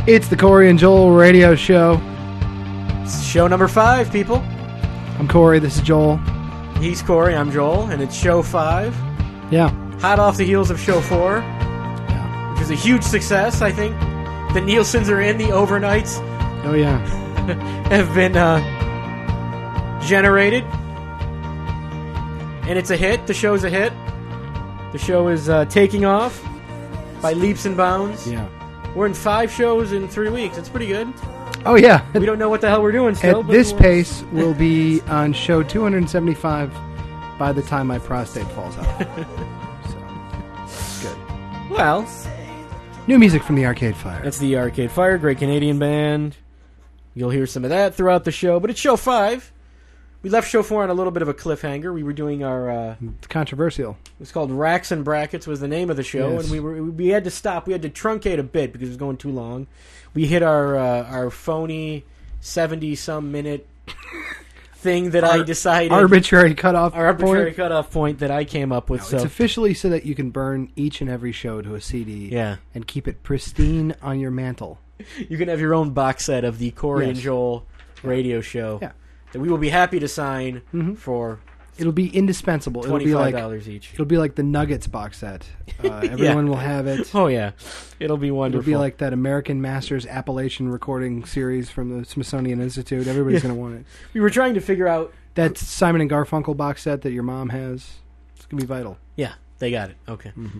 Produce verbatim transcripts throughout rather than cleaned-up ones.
It's the Corey and Joel radio show. It's show number five, people. I'm Corey, this is Joel. He's Corey, I'm Joel, and it's show five. Yeah. Hot off the heels of show four, Yeah. which was a huge success, I think. The Nielsen's are in, the overnights Oh, yeah. have been uh, generated. And it's a hit. The show's a hit. The show is uh, taking off by leaps and bounds. Yeah. We're in five shows in three weeks. It's pretty good. Oh, yeah. We don't know what the hell we're doing still. At but this we'll- pace, we'll be on show two hundred seventy-five by the time my prostate falls out. So, good. Well, New music from the Arcade Fire. that's the Arcade Fire, great Canadian band. You'll hear some of that throughout the show. But it's show five. We left show four on a little bit of a cliffhanger. We were doing our... Uh, It's controversial. it was called Racks and Brackets was the name of the show. Yes. And we were we had to stop. We had to truncate a bit because it was going too long. We hit our uh, our phony seventy-some minute thing that I Ar- decided... Arbitrary cutoff Our arbitrary point. cutoff point that I came up with. No, so It's officially so that you can burn each and every show to a C D yeah. and keep it pristine on your mantle. You can have your own box set of the Corey Yes. and Joel radio show Yeah. that we will be happy to sign Mhm. for It'll be indispensable. It'll be twenty-five like dollars each. it'll be like the Nuggets box set. Uh, everyone will have it. Oh, yeah. It'll be wonderful. It'll be like that American Masters Appalachian recording series from the Smithsonian Institute. Everybody's Yeah. going to want it. We were trying to figure out... That Simon and Garfunkel box set that your mom has. It's going to be vital. Yeah, they got it. Okay. Mm-hmm.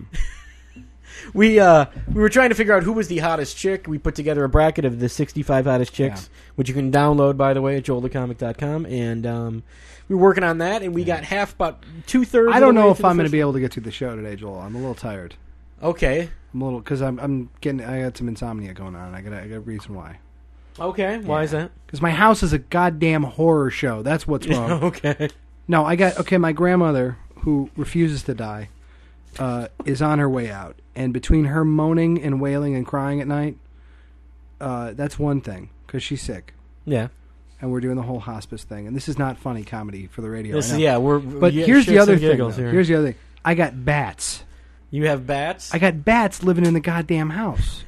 We uh, we were trying to figure out who was the hottest chick. We put together a bracket of the sixty-five hottest chicks, which you can download, by the way, at joel the comic dot com. And um, we were working on that, and we got half, about two-thirds I of the don't know way if through the I'm going to first- be able to get through the show today, Joel. I'm a little tired. Okay. I'm a little because I'm I'm getting I got some insomnia going on. I got I got a reason why. Okay. Why Yeah. is that? Because my house is a goddamn horror show. That's what's wrong. Okay. No, I got okay. My grandmother, who refuses to die, uh, is on her way out, and between her moaning and wailing and crying at night, uh, that's one thing because she's sick, Yeah. and we're doing the whole hospice thing. And this is not funny comedy for the radio. This I is, know. yeah, we're... But yeah, here's the shits other and thing. giggles though. here. Here's the other thing. I got bats. You have bats? I got bats living in the goddamn house.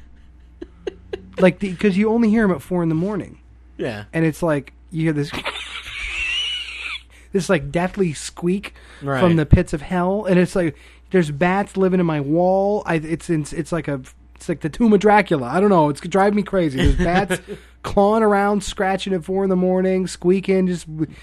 Like because you only hear them at four in the morning, Yeah. and it's like you hear this. This like deathly squeak Right. from the pits of hell, and it's like there's bats living in my wall. I it's it's, it's like a it's like the tomb of Dracula. I don't know. It's driving me crazy. There's bats clawing around, scratching at four in the morning, squeaking. Just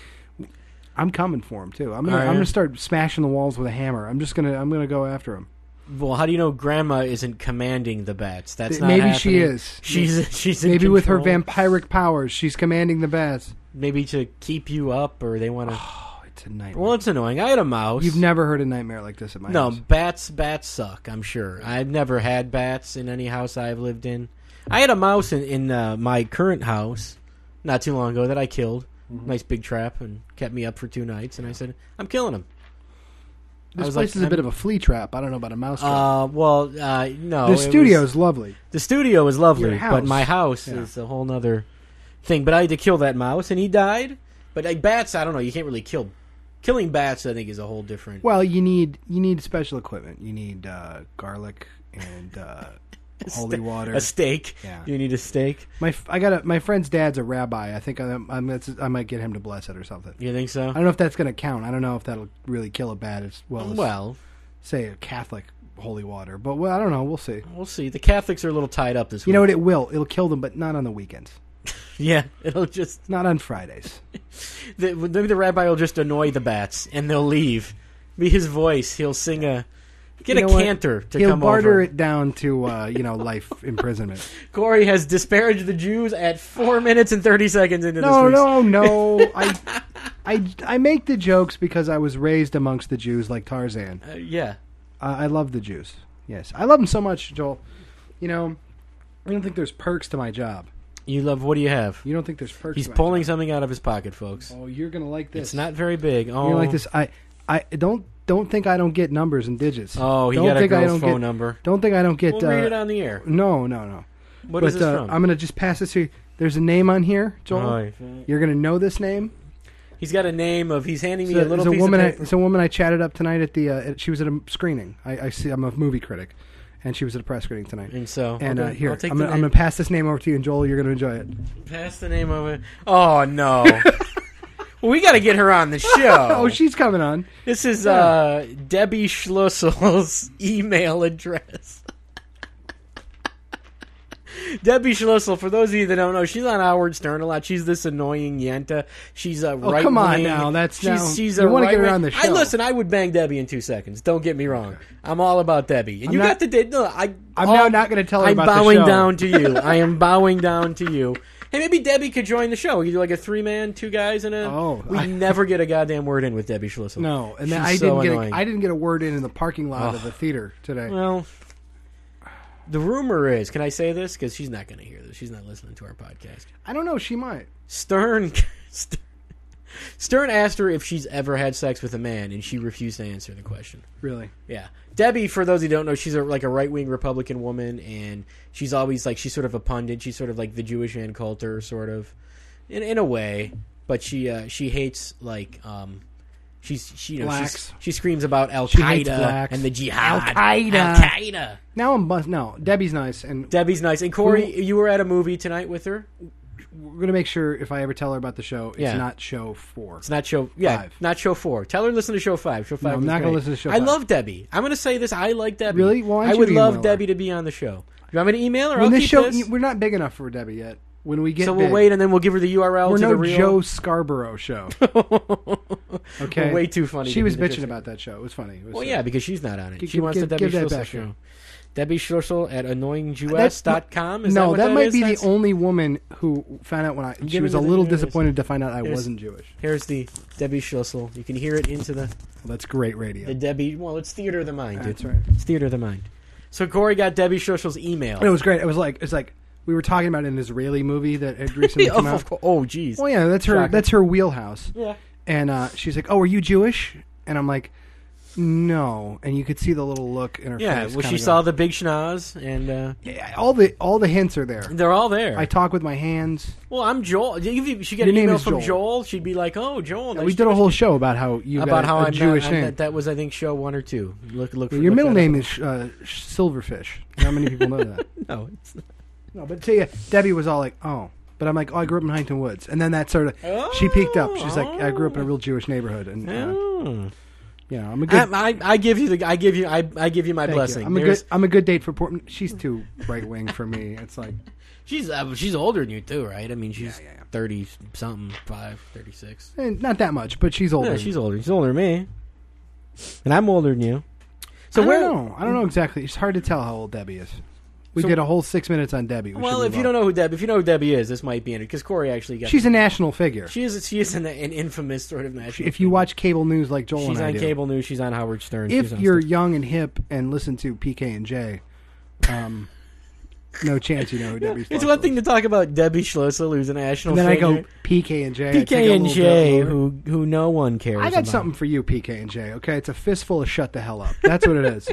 I'm coming for them too. I'm gonna Are I'm ya? gonna start smashing the walls with a hammer. I'm just gonna I'm gonna go after them. Well, how do you know Grandma isn't commanding the bats? That's not Maybe she happening. is. She's she's in Maybe with her control. vampiric powers, she's commanding the bats. Maybe to keep you up, or they want to. Oh, it's a nightmare. Well, it's annoying. I had a mouse. You've never heard a nightmare like this at my no house. bats. Bats suck. I'm sure. I've never had bats in any house I've lived in. I had a mouse in, in uh, my current house not too long ago that I killed. Mm-hmm. Nice big trap, and kept me up for two nights. And I said, I'm killing him. I This was place like, is a I'm- bit of a flea trap. I don't know about a mouse trap. Uh, well, uh, no. the it studio was- is lovely. The studio is lovely, Your house. but my house Yeah. is a whole nother thing. But I had to kill that mouse, and he died. But like, bats, I don't know. You can't really kill. Killing bats, I think, is a whole different. Well, you need you need special equipment. You need uh, garlic and uh, holy water. A steak. Yeah. You need a steak. My f- I got a, my friend's dad's a rabbi. I think I'm, I'm that's, I might get him to bless it or something. You think so? I don't know if that's going to count. I don't know if that'll really kill a bat as well as Well, say a Catholic holy water. But well, I don't know. We'll see. we'll see. The Catholics are a little tied up this week. You know what? It will. It'll kill them, but not on the weekends. Yeah, it'll just. Not on Fridays. The, maybe the rabbi will just annoy the bats, and they'll leave. Be his voice. He'll sing a. Get You a know what? cantor to He'll come barter over. it down to uh, you know life imprisonment. Corey has disparaged the Jews at four minutes and thirty seconds into No, this. no, no. I, I, I make the jokes because I was raised amongst the Jews like Tarzan. Uh, yeah. Uh, I love the Jews. Yes, I love them so much, Joel. You know, I don't think there's perks to my job. You love. What do you have? You don't think there's perks? He's to my pulling job. something out of his pocket, folks. Oh, you're gonna like this. It's not very big. Oh, You're gonna like this. I, I don't don't think I don't get numbers and digits. Oh, he don't got a think I girl's don't phone get, number. Don't think I don't get. We'll uh, read it on the air. No, no, no. What but is this uh, from? I'm gonna just pass this to you. There's a name on here, Joel. Oh, You're gonna know this name. he's got a name of. He's handing me So a little there's piece a woman. of I, paper. it's a woman I chatted up tonight at the. Uh, at, she was at a screening. I, I see. I'm a movie critic, and she was at a press screening tonight. And so, and okay, uh, here, I'll take I'm the gonna, I'm name. gonna pass this name over to you, and Joel, you're gonna enjoy it. Pass the name of it. Oh no. Well, we got to get her on the show. Oh, she's coming on. This is uh, Debbie Schlussel's email address. Debbie Schlussel, for those of you that don't know, she's on Howard Stern a lot. She's this annoying Yenta. She's a Oh, right come on wing. now. That's she's, now- she's you a wanna get her right-wing- on the I show. listen. I would bang Debbie in two seconds. Don't get me wrong. I'm all about Debbie, and I'm you not- got the date. No, I. I'm all- now not gonna tell her I'm about the bowing show. down to you. I am bowing down to you. Hey, maybe Debbie could join the show. We could do like a three man, two guys, and a. Oh, we I- never get a goddamn word in with Debbie Schlussel. No, and then She's I so didn't get annoying. a, I didn't get a word in in the parking lot of Ugh. the theater today. Well, the rumor is, can I say this? Because she's not going to hear this. She's not listening to our podcast. I don't know. She might. Stern, Stern asked her if she's ever had sex with a man, and she refused to answer the question. Really. Yeah, Debbie, for those who don't know, she's a, like a right wing Republican woman, and she's always like she's sort of a pundit. She's sort of like the Jewish Ann Coulter, sort of, in in a way. But she uh, she hates like. Um, She's she you know she's, Blacks. she screams about Al She hates Qaeda blacks. and the jihad. Al-Qaeda. Al Qaeda. Now I'm bust. No, Debbie's nice, and Debbie's nice. And Corey, you were at a movie tonight with her. we're gonna make sure if I ever tell her about the show, it's Yeah. not show four. It's not show yeah, Five. not show four. Tell her to listen to show five. Show five. I'm was not gonna great. listen to show I five. love Debbie. I'm gonna say this. I like Debbie. Really? Why don't I you would love email her? Debbie to be on the show. You want me to email her? When I'll this keep show, this. we're not big enough for Debbie yet. When we get So we'll big, wait, and then we'll give her the U R L we're to no the real. Joe Scarborough show. Okay, We're way too funny. She to was be the bitching Joe- about that show. It was funny. It was, Well, uh, yeah, because she's not on it. Give- she wants give- the Debbie give that Schlussel back show. here. Debbie Schlussel at annoying jewess dot com. Is no, that, what that, that might is? be That's- the only woman who found out when I. She Give was me a the- little here's- disappointed to find out I here's- wasn't Jewish. Here's the Debbie Schlussel. You can hear it into the Well, that's great radio. the Debbie. Well, it's theater of the mind. Dude. That's right. It's theater of the mind. So Corey got Debbie Schlussel's email. It was great. It was like it's like we were talking about an Israeli movie that had recently come oh, out. of course. Oh, geez. Well, yeah, that's her. Shocking. That's her wheelhouse. Yeah. And uh, she's like, "Oh, are you Jewish?" And I'm like, "No." And you could see the little look in her Yeah. face. Well, she kinda saw going, the big schnoz, and uh, yeah, all the all the hints are there. they're all there. I talk with my hands. well, I'm Joel. If she get Your an name email is from Joel. Joel, she'd be like, "Oh, Joel." And nice we did a Jewish whole show about how you about got how a I'm Jewish not, name. That, that was, I think, show one or two. Look, look. For, Your look middle that name up. is uh, Silverfish. Not many people know that. No, it's not. No, but see, uh, Debbie was all like, "Oh," but I'm like, "Oh, I grew up in Huntington Woods," and then that sort of she peeked up. She's like, "I grew up in a real Jewish neighborhood," and uh, Oh. you know, I'm a good. I, I, I give you the. I give you. I, I give you my thank blessing. you. I'm a There's- good. I'm a good date for Portland. She's too right wing for me. It's like She's uh, she's older than you too, right? I mean, she's Yeah, yeah, yeah. thirty something, five, thirty six. eh, not that much, but she's older. Yeah, she's older. She's older than me, and I'm older than you. So I where? don't know. I don't know exactly. It's hard to tell how old Debbie is. We So- did a whole six minutes on Debbie. We Well, should if move you on. don't know who Debbie, if you know who Debbie is, this might be in it because Corey actually got. she's a national figure. She is. She is an, an infamous sort of national. If you watch cable news like Joel she's and I on do, cable news. She's on Howard Stern. if she's on you're stuff. young and hip and listen to P K and J, um, no chance you know who Debbie. It's Schlussel one is. thing to talk about Debbie Schlussel, who's a national. And then I figure. go P K and J. I P take K a and little J, bit lower. who who no one cares. I got about. something for you, P K and J. Okay, it's a fistful of shut the hell up. That's what it is.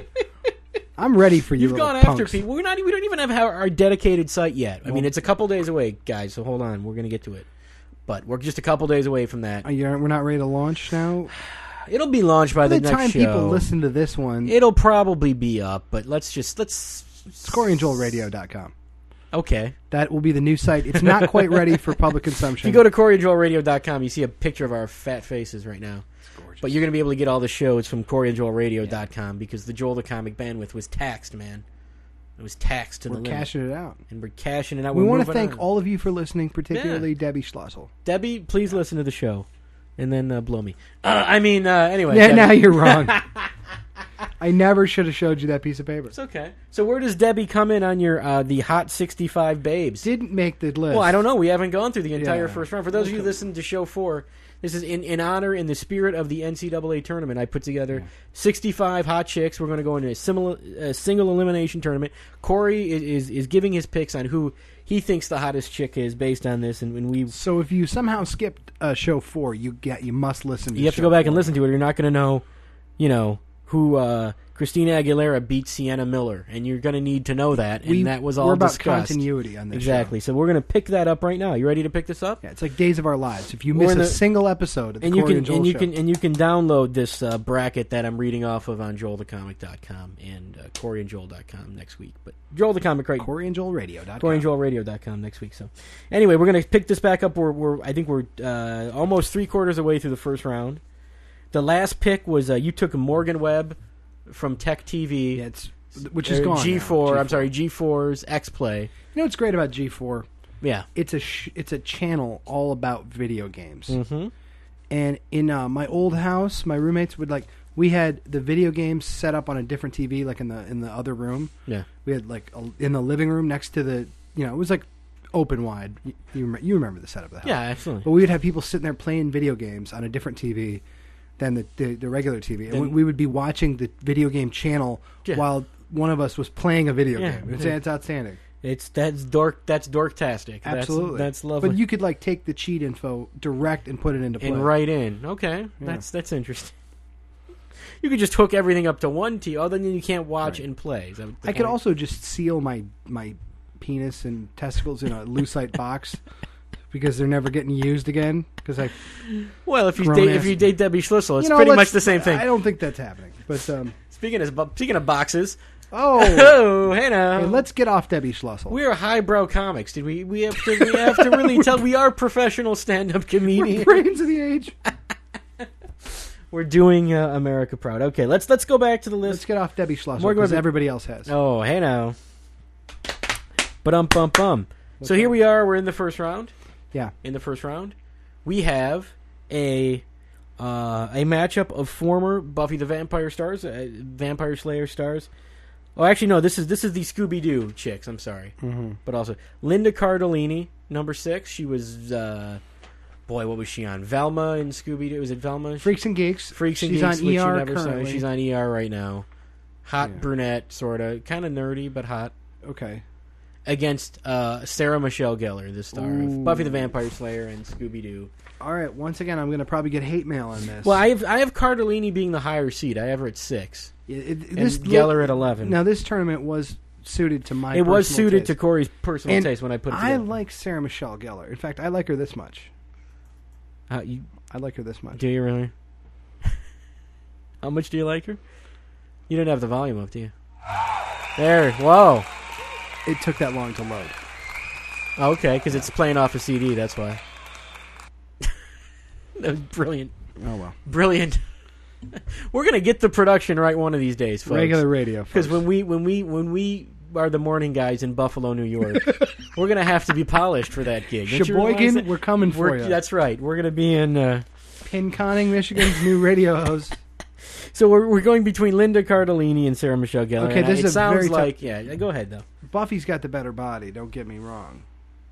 I'm ready for you. You've little gone after punks. people. We're not. We don't even have our, our dedicated site yet. I mean, Well- it's a couple days away, guys. So hold on. We're gonna get to it, but we're just a couple days away from that. Are you- We're not ready to launch now. It'll be launched by By the, the next time show. people listen to this one, It'll probably be up, but let's just let's. it's corey and joel radio dot com. Okay. That will be the new site. It's not quite ready for public If consumption. you go to corey and joel radio dot com, you see a picture of our fat faces right now. But you're going to be able to get all the shows from corey and joel radio dot com because the Joel the Comic bandwidth was taxed, man. It was taxed to we're the limit. cashing it out. And we're cashing it out. We We're want to moving thank on. all of you for listening, particularly Debbie Schlussel. Debbie, please listen to the show. And then uh, blow me. Uh, I mean, uh, anyway. Yeah, Debbie. now you're wrong. I never should have showed you that piece of paper. It's okay. So where does Debbie come in on your uh, the Hot sixty-five Babes? Didn't make the list. Well, I don't know. We haven't gone through the entire Yeah. first round. For those of you who listened to show four, this is in, in honor, in the spirit of the N C double A tournament. I put together Yeah. sixty-five hot chicks. We're going to go into a similar, uh, single elimination tournament. Corey is, is is giving his picks on who he thinks the hottest chick is based on this, and when we So if you somehow skipped uh, show four, you get you must listen. to you have to show go back and four. listen to it. Or you're not going to know, you know, who uh, Christina Aguilera beat Sienna Miller, and you're going to need to know that. And We- that was all we're about discussed. continuity on this Exactly. show. So we're going to pick that up right now. You ready to pick this up? Yeah, it's like Days of Our Lives. If you We're miss in a the- single episode of the And you Corey can and Joel and you show, can and you can download this uh, bracket that I'm reading off of on joel the comic dot com and uh, corey and joel dot com next week. But Joel the Comic right Corey and Joel Radio. corey and joel radio dot com next week. So anyway, we're going to pick this back up. We're, we're I think we're uh, almost three quarters away through the first round. The last pick was uh, you took Morgan Webb from Tech T V. Yeah, it's which is uh, gone. G four. now. I'm sorry, G four's X Play. You know what's great about G four? Yeah. It's a sh- it's a channel all about video games. Mm-hmm. And in uh, my old house, my roommates would like we had the video games set up on a different T V, like in the in the other room. Yeah. We had like a, in the living room next to the you know it was like open wide. You you, rem- you remember the setup of the house? Yeah, absolutely. But we would have people sitting there playing video games on a different T V than the the, the regular T V, and Then- we, we would be watching the video game channel Yeah. while one of us was playing a video Yeah. game. It's, it's outstanding. It's that's dork. That's dorktastic. Absolutely, That's, that's lovely. But you could like take the cheat info direct and put it into play. and write in. Okay, Yeah. that's that's interesting. You could just hook everything up to one T. Other than you can't watch Right. and play. Is that the I could point? also just seal my my penis and testicles in a lucite box because they're never getting used again. Because I, Well, if you grown date ass- if you date Debbie Schlissel, it's you know, pretty let's- much the same thing. I don't think that's happening. But um, Speaking of speaking of boxes, oh, oh, hey now. hey, let's get off Debbie Schlussel. We are highbrow comics. Did we? We have to. We have to really tell. We are professional stand-up We're comedians. brains of the age. We're doing uh, America proud. Okay, let's let's go back to the Let's list. get off Debbie Schlussel Morgan because Webber- everybody else has. Oh, hey now. But um bum bum. So Okay. here we are. We're in the first round. Yeah. In the first round, we have a uh, a matchup of former Buffy the Vampire stars, uh, Vampire Slayer stars. Oh, actually, no. This is this is the Scooby Doo chicks. I'm sorry, Mm-hmm. but also Linda Cardellini, number six. She was uh, boy, what was she on? Velma in Scooby Doo. Was it Velma? Freaks and Geeks. Freaks and She's Geeks, on which E R you never saw. currently. She's on E R right now. Hot Yeah. brunette, sort of, kind of nerdy, but hot. Okay. Against uh, Sarah Michelle Gellar, the star Ooh. of Buffy the Vampire Slayer and Scooby Doo. All right. Once again, I'm going to probably get hate mail on this. Well, I have I have Cardellini being the higher seed. I have her at six, It- it- and this Geller at eleven. Now, this tournament was suited to my. it was personal suited taste. to Corey's personal And taste when I put it I together. like Sarah Michelle Gellar. In fact, I like her this much. Uh, you, I like her this much. do you really? How much do you like her? You didn't have the volume up, do you? There. Whoa. It took that long to load. Okay, because it's playing off a C D. That's why. That was brilliant. Oh well. Brilliant. We're gonna get the production right one of these days, folks. Regular radio. Because folks. when we when we when we are the morning guys in Buffalo, New York, we're gonna have to be polished for that gig. Don't you realize Sheboygan, that? we're coming for We're- you. That's right. We're gonna be in. Uh, Pinconning, Michigan's new radio host. so we're we're going between Linda Cardellini and Sarah Michelle Gellar. Okay, and this I, it is a sounds very tough- like yeah. Go ahead though. Buffy's got the better body. Don't get me wrong.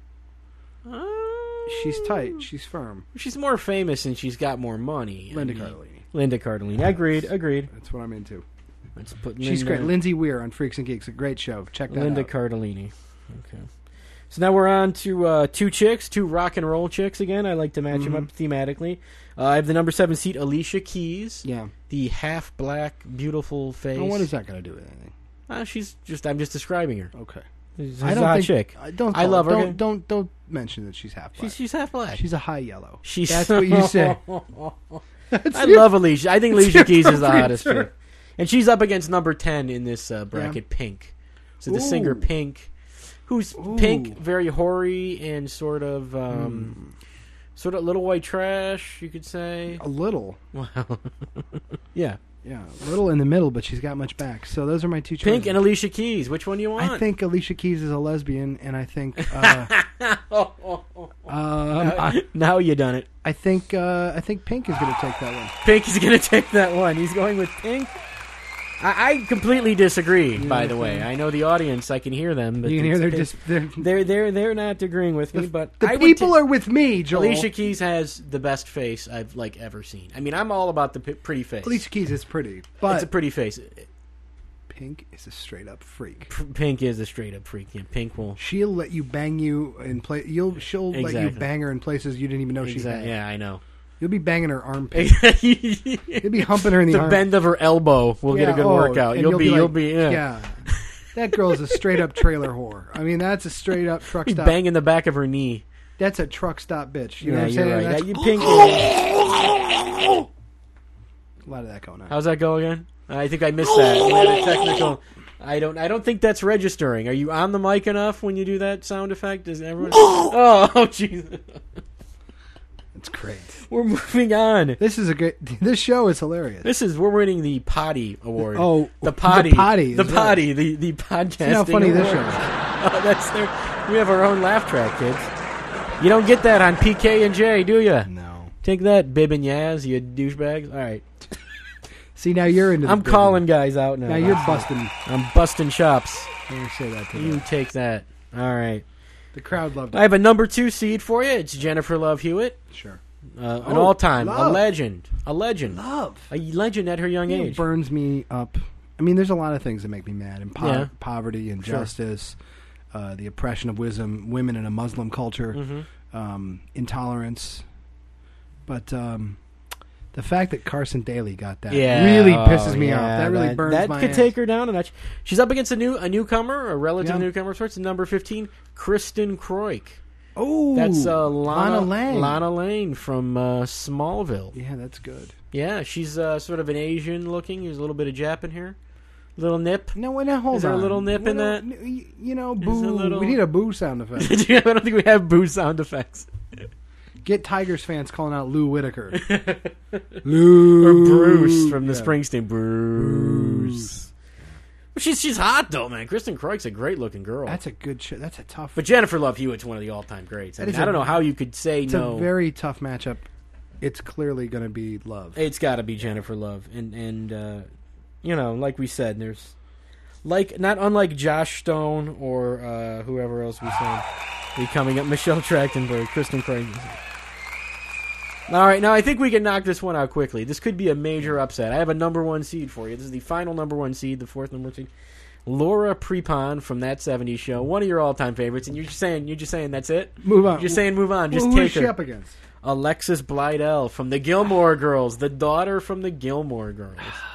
She's tight. She's firm. She's more famous and she's got more money. Linda I mean, Cardellini. Linda Cardellini. Agreed. Agreed. That's what I'm into. Let's put She's Linda, great. Lindsay Weir on Freaks and Geeks. A great show. Check that Linda out. Cardellini. Okay. So now we're on to uh, two chicks, two rock and roll chicks again. I like to match them Mhm. up thematically. Uh, I have the number seven seat, Alicia Keys, Yeah. the half black, beautiful face. Well, what is that going to do with anything? Uh, she's just. I'm just describing her. Okay. She's I a don't hot think. chick. I don't. I call love it- her. Don't, don't don't mention that she's half black. She's she's half black. She's a high yellow. She's That's what you say. I love Alicia. I think Alicia your Keys is the appropriate hottest term. chick. And she's up against number ten in this uh, bracket, Pink. So the Ooh. singer Pink, who's Ooh. Pink, very hoary and sort of, um, sort of little white trash, you could say. A little. Wow. Yeah. Yeah, a little in the middle, but she's got much back. So those are my two choices. Pink and Alicia Keys. Which one do you want? I think Alicia Keys is a lesbian, and I think uh, oh, oh, oh. um, I, Now you done it. I think uh, I think Pink is going to take that one. Pink is going to take that one. He's going with Pink. I, I completely disagree. You by the know, way, I know the audience. I can hear them. But You can hear it's- they're just they're, they're they're they're not agreeing with me. But the I would people ta- are with me, Joel. Alicia Keys has the best face I've like ever seen. I mean, I'm all about the p- pretty face. Alicia Keys is pretty, it's but a pretty face. Pink is a straight up freak. P- Pink is a straight up freak. Yeah, Pink will. She'll let you bang you in play. You'll she'll let you Exactly. bang her in places you didn't even know she Exactly. had. Yeah, I know. You'll be banging her armpit. You'll be humping her in the, the arm. bend of her elbow will Yeah, get a good oh, workout. and You'll, be, like, you'll be, yeah. yeah. That girl is a straight up trailer whore. I mean, that's a straight up truck Be stop. banging the back of her knee. That's a truck stop bitch. You yeah, know what I'm you're saying? right. That's That, you pink. a lot of that going on. How's that go again? I think I missed that. We had a technical. I don't. I don't think that's registering. Are you on the mic enough when you do that sound effect? Does everyone? Oh, oh, jeez. It's great. We're moving on. This is a great. This show is hilarious. This is we're winning the Potty Award. Oh, the Potty, the Potty, the is Potty, right. the the podcasting. See how funny award. this show is. Oh, that's there. We have our own laugh track, kids. You don't get that on P K and J, do you? No. Take that, Bib and Yaz, you douchebags. All right. See, now you're into. The I'm business. calling guys out now. Now you're busting. I'm busting chops. I'm gonna say that to You them. take that. All right. The crowd loved I it. have a number two seed for you. It's Jennifer Love Hewitt, Sure. uh, an Oh, all-time, a Love. legend, a legend, Love. a legend at her young You know, age. burns me up. I mean, there's a lot of things that make me mad. And po- Yeah. poverty, Sure. injustice, uh, the oppression of wisdom, women in a Muslim culture, Mm-hmm. um, intolerance. But um, the fact that Carson Daly got that Yeah, really oh, pisses me yeah, off. That really that, burns That my could ass. take her down a notch. She's up against a new a newcomer, a relative Yeah. newcomer of sorts, number fifteen, Kristen Kroik. Oh, That's uh, Lana, Lana Lang. Lana Lane from uh, Smallville. Yeah, that's good. Yeah, she's uh, sort of an Asian looking. There's a little bit of Jap in here. Little nip. No, wait, now hold Is there a on. little nip in Well, that? n- You know, There's a boo. little- We need a boo sound effect. I don't think we have boo sound effects. Get Tigers fans calling out Lou Whitaker. Lou. Or Bruce from the Yeah. Springsteen. Bruce. But she's she's hot though, man. Kristen Kroik's a great looking girl. That's a good shit. That's a tough. but Jennifer Love Hewitt's one of the all time greats. I, That mean, is I a- don't know how you could say it's no. a very tough matchup. It's clearly going to be Love. It's got to be Jennifer Love, and and uh, you know, like we said, there's like not unlike Josh Stone or uh, whoever else we said, be coming up. Michelle Trachtenberg, Kristen Kroik. All right, now I think we can knock this one out quickly. This could be a major upset. I have a number one seed for you. This is the final number one seed, the fourth number one seed. Laura Prepon from That seventies Show, one of your all-time favorites, and you're just saying, you're just saying that's it. Move on. You're just saying move on. Just Well, who take is she her. up against? Alexis Bledel from the Gilmore Girls, the daughter from the Gilmore Girls.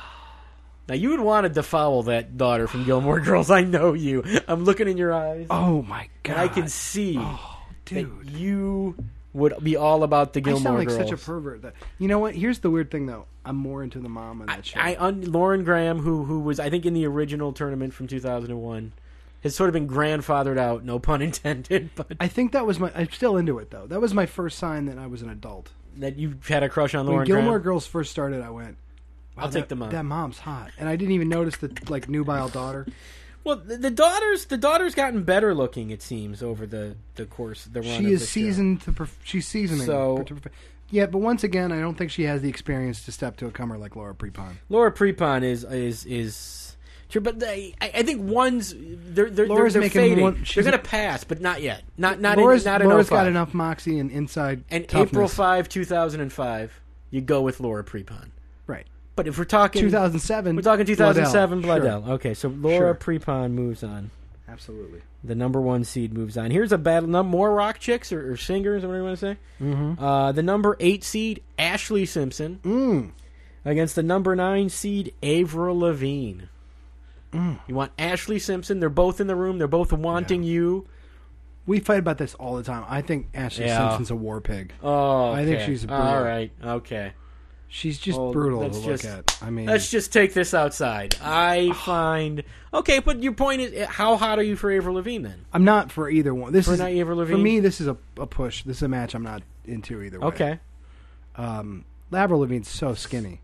Now you would want to defoul that daughter from Gilmore Girls. I know you. I'm looking in your eyes, Oh my god! and I can see Oh, that dude. you would be all about the I Gilmore sound like Girls. such a pervert. That you know what? Here's the weird thing, though. I'm more into the mom on that show. I, un, Lauren Graham, who who was I think in the original tournament from two thousand one, has sort of been grandfathered out. No pun intended, but I think that was my. I'm still into it though. That was my first sign that I was an adult. that you had a crush on When Lauren Gilmore Graham. Girls first started, I went, wow, I'll take that- the mom. That mom's hot, and I didn't even notice the like nubile daughter. Well, the, the daughters, the daughter's gotten better looking. It seems over the, the course, the run. She of is the show. seasoned to. Perf- she's seasoning. So- to perf- yeah, but once again, I don't think she has the experience to step to a comer like Laura Prepon. Laura Prepon is is is true, but they, I, I think one's they're they're, Laura's they're, they're making fading. one- they're she's going to a- pass, but not yet. Not not Laura's, in, not in Laura's oh five. got enough moxie and inside. And toughness. April fifth, two thousand five, you go with Laura Prepon. Right. But if we're talking two thousand seven. we're talking two thousand seven Bledel. Bledel. Okay, so Laura Sure. Prepon moves on. Absolutely. The number one seed moves on. Here's a battle. No, more rock chicks or, or singers, or whatever you want to say. Mm-hmm. Uh, the number eight seed, Ashley Simpson, Mm. against the number nine seed, Avril Lavigne. Mm. You want Ashley Simpson. They're both in the room. They're both wanting you. We fight about this all the time. I think Ashley Yeah. Simpson's a war pig. Oh, I think okay. she's brutal. All right. Okay. She's just Well, brutal to let's look just- at. I mean, Let's just take this outside. I find okay, but your point is, how hot are you for Avril Lavigne then? I'm not for either one. This For is not Avril for Lavigne? me. This is a, a push. This is a match I'm not into either way. Okay. Um, Avril Lavigne's so skinny.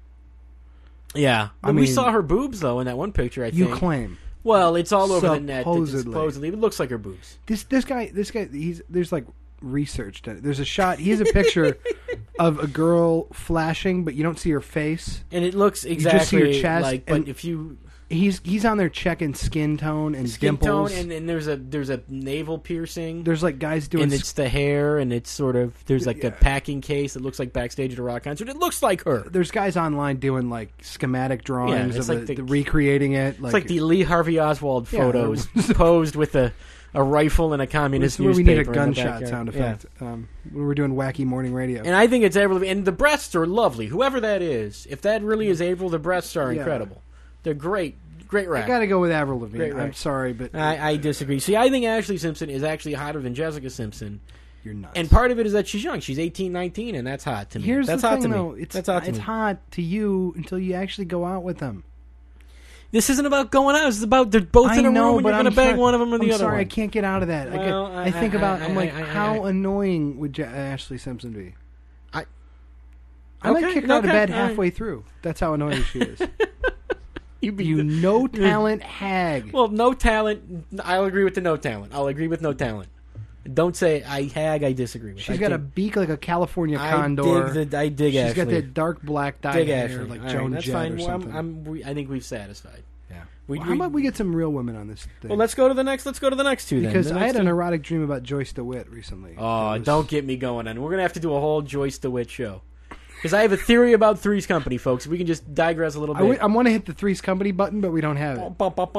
Yeah. I But we mean- saw her boobs though in that one picture. I You think. claim Well, it's all over the net. that Supposedly. Supposedly, it looks like her boobs. this this guy this guy he's there's like research done. There's a shot. He has a picture of a girl flashing, but you don't see her face. And it looks just see her exactly chest, like. But and if you He's he's on there checking skin tone and skin dimples. tone, and, and there's a there's a navel piercing. There's like guys doing. And it's the hair, and it's sort of there's like Yeah. a packing case that looks like backstage at a rock concert. It looks like her. there's guys online doing like schematic drawings it's of like the, the- the recreating it. Like, It's like the Lee Harvey Oswald Yeah, photos posed with the a rifle and a communist This is where we need a newspaper in the gunshot backyard. sound Yeah. effect. Um, when we're doing wacky morning radio. And I think it's Avril Lavigne. And the breasts are lovely. Whoever that is, if that really is Avril, the breasts are Yeah. incredible. They're great. Great rack. I got to go with Avril Lavigne. Great I'm rack. sorry, but I, I disagree. See, I think Ashley Simpson is actually hotter than Jessica Simpson. you're nuts. And part of it is that she's young. She's eighteen, nineteen, and that's hot to me. Here's that's the hot thing, to though. me. It's, that's hot to it's me. hot to you until you actually go out with them. This isn't about going out. This is about they're both I in a know, room and but you're going to I'm bang try- one of them or the I'm other sorry, one. I can't get out of that. I, Well, get, I- I think I- about. I- I'm like, I- I- how I- annoying would Ja- Ashley Simpson be? I- I might Okay, kick her out of okay, bed all right. halfway through. That's how annoying she is. You, be You no talent hag. Well, no talent. I'll agree with the no talent. I'll agree with no talent. Don't say I hag. I disagree with. She's I got a dig- beak like a California I condor. dig the. I dig She's Ashley. got that dark black dyed dig hair Ashley. like All right, Joan that's Jett fine. or Well, I'm, something. I'm, we, I think we've satisfied. yeah. We, Well, we, how about we get some real women on this thing? well, let's go to the next. Let's go to the next two then. because The I next had an two- erotic dream about Joyce DeWitt recently. Oh, It was- don't get me going on. We're gonna have to do a whole Joyce DeWitt show because I have a theory about Three's Company, folks. We can just digress a little I, bit. w- I want to hit the Three's Company button, but we don't have it.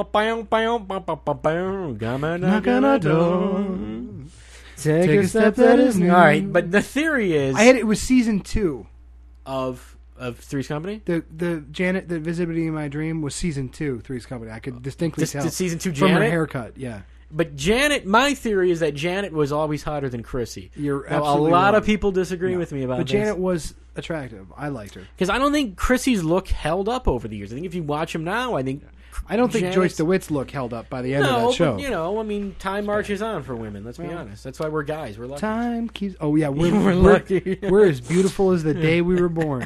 Knock on a door. Take, Take a step that is new. All right, but the theory is I had it was season two. of of Three's Company. The the Janet that visited me in my dream was season two. Three's Company. I could distinctly Just, tell just season two, from her Janet. haircut. Yeah, But Janet, my theory is that Janet was always hotter than Chrissy. you're Now, a absolutely lot wrong. of people disagree No. with me about But this. Janet was attractive. I liked her. Because I don't think Chrissy's look held up over the years. I think if you watch him now, I think I don't think Janet's- Joyce DeWitt's look held up by the end no, of that show. but you know, I mean, time marches on for women. Let's be Well, honest. That's why we're guys. We're lucky. Time keeps. Oh yeah, we're, We're we're, lucky. we're as beautiful as the day we were born.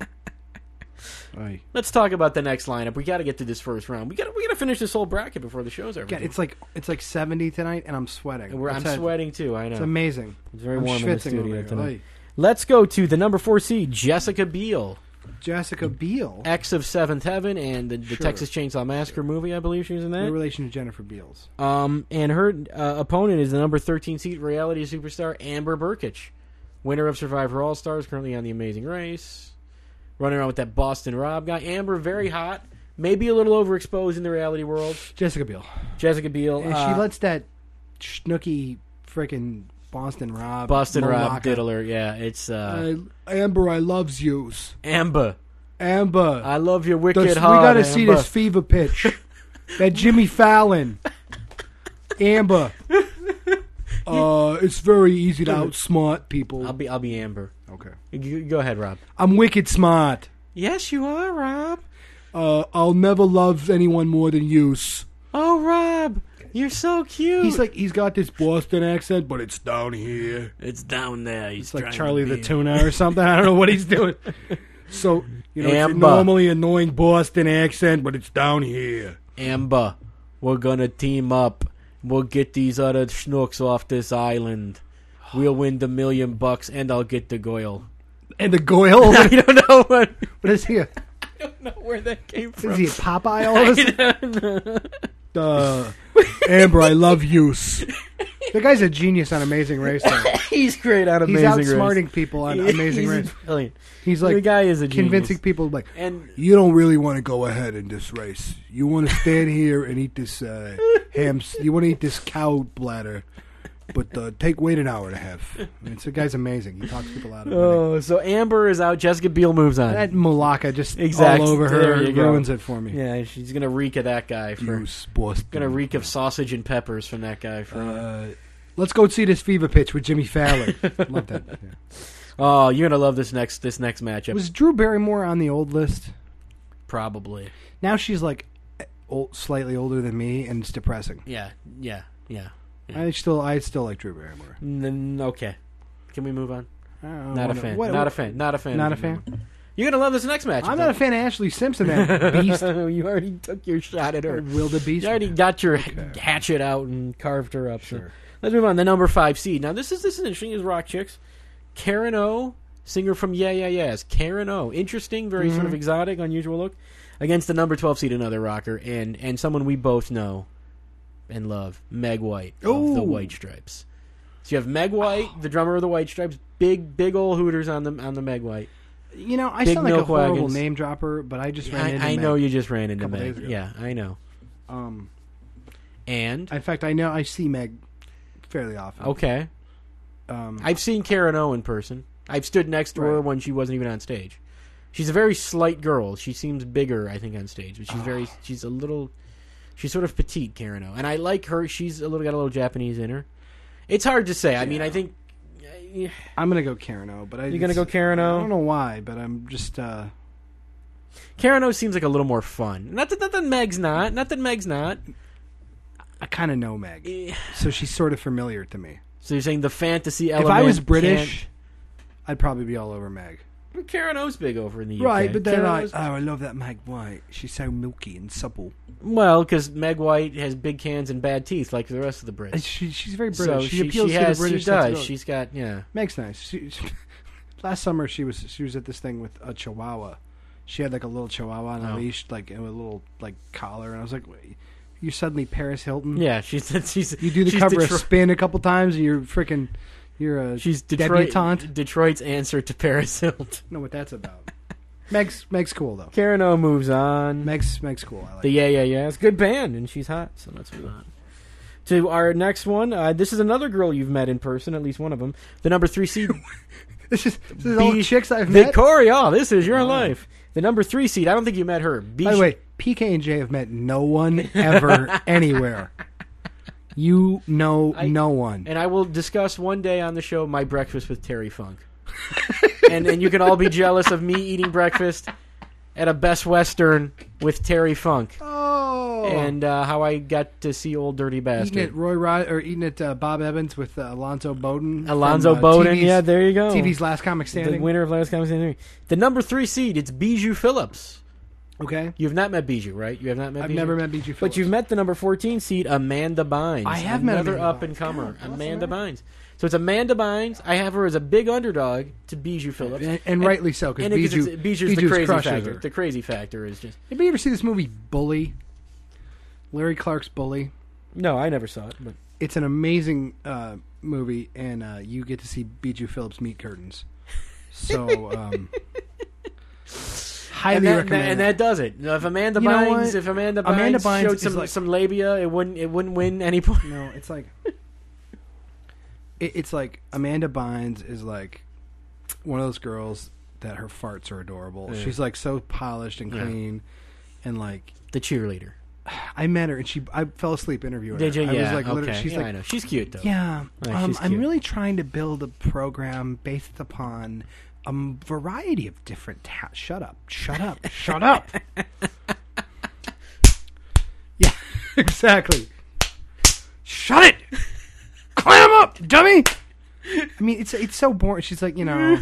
Oy. Let's talk about the next lineup. We got to get to this first round. We got we got to finish this whole bracket before the show's over. God, it's like it's like seventy tonight, and I'm sweating. And we're, I'm It's had- sweating too. I know. It's amazing. It's very I'm warm in the schwitzing studio over here. tonight. Oy. Let's go to the number four seed, Jessica Biel, Jessica Biel. ex of Seventh Heaven and the, the Sure. Texas Chainsaw Massacre movie. I believe she was in No that. relation to Jennifer Beals. Um, and her uh, opponent is the number thirteen seed reality superstar Amber Burkich, winner of Survivor All Stars, currently on The Amazing Race, running around with that Boston Rob guy. Amber, very hot, maybe a little overexposed in the reality world. Jessica Biel. Jessica Biel, And uh, she lets that schnooky freaking Boston Rob. Boston Rob Malacca. diddler. Yeah, it's uh, I, Amber, I loves yous. Amber. Amber. I love your wicked This- we heart. gotta see Amber. this fever pitch. That Jimmy Fallon. Amber. Uh, it's very easy to outsmart people. I'll be I'll be Amber. Okay. You, go ahead, Rob. I'm wicked smart. Yes, you are, Rob. Uh, I'll never love anyone more than yous. Oh, Rob, you're so cute. He's like he's got this Boston accent, but it's down here. it's down there. He's It's like trying to Charlie be the a- Tuna or something. I don't know what he's doing. So you know, it's a Amber. normally annoying Boston accent, but it's down here. Amber, we're gonna team up. We'll get these other schnooks off this island. We'll win the million bucks, and I'll get the goyle. And the Goyle. I don't know what. What is he? A, I don't know where that came from. is he a Popeye all of a sudden? I Uh, Amber, I love yous. The guy's a genius on Amazing Race. Though. He's great on He's Amazing Race. outsmarting people on Amazing He's Race. brilliant. He's the like guy is a convincing genius. people like, And you don't really want to go ahead in this race. You want to stand here and eat this uh, ham. You want to eat this cow bladder, but uh, take wait an hour and a half. I mean, so the guy's amazing. He talks people out of it. oh, so Amber is out. Jessica Biel moves on. That Malacca just Exact- all over there her you go. ruins it for me. yeah, she's gonna reek of that guy. For Use Boston. gonna reek of sausage and peppers from that guy. For Uh, let's go see this fever pitch with Jimmy Fallon. Love that. Yeah. oh, you're gonna love this next this next matchup. Was Drew Barrymore on the old list? Probably. Now she's like old, slightly older than me, and it's depressing. Yeah, yeah, yeah. Yeah. I still, I still like Drew Barrymore. N- okay. Can we move on? I don't Not a wanna- fan. what- not what- a fan. Not a fan. Not of a fan. Jimmy. You're gonna love this next matchup. I'm not a fan of Ashley Simpson. That beast, you already took your shot at her. wildebeest. You already got your Okay. hatchet out and carved her up. so- Sure. Let's move on. The number five seed. Now this is this is interesting. Is Rock Chicks. Karen O, singer from Yeah Yeah Yeahs. Karen O, interesting, very sort of Mhm. exotic, unusual look, against the number twelve seed, another rocker, and and someone we both know and love, Meg White of the Ooh. White Stripes. So you have Meg White, the drummer of the White Stripes, big big old hooters on the on the Meg White. You know, I Big sound like a milk horrible wagons. name dropper, but I just ran I, into I Meg. know you just ran into couple Meg. days ago. Yeah, I know. Um, And In fact, I know I see Meg fairly often. okay, Um, I've seen Karen O in person. I've stood next to her Right. when she wasn't even on stage. She's a very slight girl. She seems bigger, I think, on stage, but she's very she's a little she's sort of petite, Karen O. And I like her. She's a little got a little Japanese in her. It's hard to say. I mean, I think uh, I'm gonna go Karen O, but I, you're gonna go Karen O. I don't know why, but I'm just. Uh, Karen O seems like a little more fun. Not that, not that Meg's not. Not that Meg's not. I kind of know Meg, Eh. so she's sort of familiar to me. So you're saying the fantasy If element? I was British, I'd probably be all over Meg. can't- Karen O's big over in the U K. Right, but then Karen like, O's- oh, I love that Meg White. She's so milky and supple. well, because Meg White has big cans and bad teeth, like the rest of the Brits. And she, she's very So British. she, she, appeals she to has, the British. she does. sensibility. She's got yeah. Meg's nice. She, she- last summer she was she was at this thing with a Chihuahua. She had like a little Chihuahua on a Oh. leash, like with a little like collar, and I was like, Wait, "You're suddenly Paris Hilton? Yeah, she's she's You do the she's cover Detro- of Spin a couple times, and you're freaking you're a She's Detroit, debutante. Detroit's answer to Paris Hilton. know what that's about. Meg's Meg's cool though. Karen O moves on. Meg's Meg's cool. I like The Yeah Yeah Yeah, it's a good band, and she's hot, so let's move on. To our next one, uh, this is another girl you've met in person, at least one of them. The number three seed, This is, this is all B- chicks I've met. Victoria. Oh, this is your Oh. life. The number three seed, I don't think you met her. B- By the way, P K and J have met no one ever anywhere. You know I- no one. and I will discuss one day on the show my breakfast with Terry Funk. and and you can all be jealous of me eating breakfast at a Best Western with Terry Funk. Oh, And uh, how I got to see Old Dirty eating Bastard. at Roy Rod or eating at uh, Bob Evans with uh, Alonzo Bowden. Alonzo from, uh, Bowden, T V's yeah, there you go. T V's Last Comic the Standing. winner of Last Comic Standing. The number three seed, it's Bijou Phillips. Okay, You've not met Bijou, right? You have not met I've Bijou? never met Bijou Phillips. But you've met the number fourteen seed, Amanda Bynes. I have met Another Amanda up and Bynes. comer, God, what's Amanda the Bynes. So it's Amanda Bynes. I have her as a big underdog to Bijou Phillips. and, and rightly so because And because Bijou, it's- Bijou's the Bijou's crazy crushes factor. her. The crazy factor is just Have you ever seen this movie Bully? Larry Clark's Bully. no. I never saw it, but It's an amazing uh, movie, and uh, you get to see Bijou Phillips meet curtains. So, um, highly and that, recommend. and that does it. Now, if Amanda You know Bynes, what? if Amanda Bynes, Amanda Bynes showed is some like- some labia, it wouldn't it wouldn't win any point. No, it's like it, it's like Amanda Bynes is like one of those girls that her farts are adorable. Yeah. She's like so polished and Yeah. clean, and like The cheerleader. I met her and she I fell asleep interviewing Did her. you? I Yeah. was like, literally, okay. she's yeah, like, I know. She's cute though. yeah, Yeah, um, she's I'm cute. really trying to build a program based upon a m- variety of different. Ta- shut up! Shut up! Shut up! Yeah, exactly. Shut it! Clam up, dummy! I mean, it's it's so boring. She's like, you know,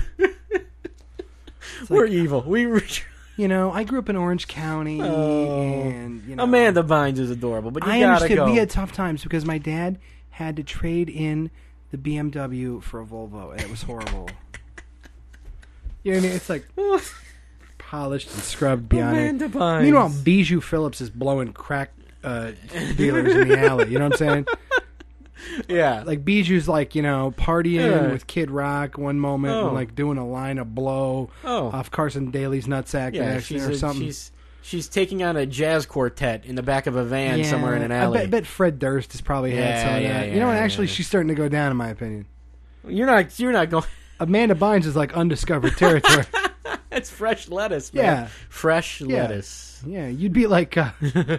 it's We're like, evil. We were. you know, I grew up in Orange County, Oh. and you know, Amanda Bynes is adorable, but you I gotta understood go. we had tough times because my dad had to trade in the B M W for a Volvo, and it was horrible. You know what I mean? It's like polished and scrubbed beyond Amanda it. Bynes. Meanwhile, Bijou Phillips is blowing crack uh, dealers in the alley. You know what I'm saying? yeah, Like Bijou's like, you know, partying Yeah. with Kid Rock one moment Oh. and like doing a line of blow oh, off Carson Daly's nutsack the yeah. next She's or a, something. she's she's taking on a jazz quartet in the back of a van Yeah. somewhere in an alley. I bet, bet Fred Durst has probably Yeah, had some of yeah, that. yeah, you know, and yeah, actually, yeah. she's starting to go down, in my opinion. You're not. You're not going. Amanda Bynes is like undiscovered territory. It's fresh lettuce, man. Yeah. Fresh Yeah. lettuce. Yeah, you'd be like uh,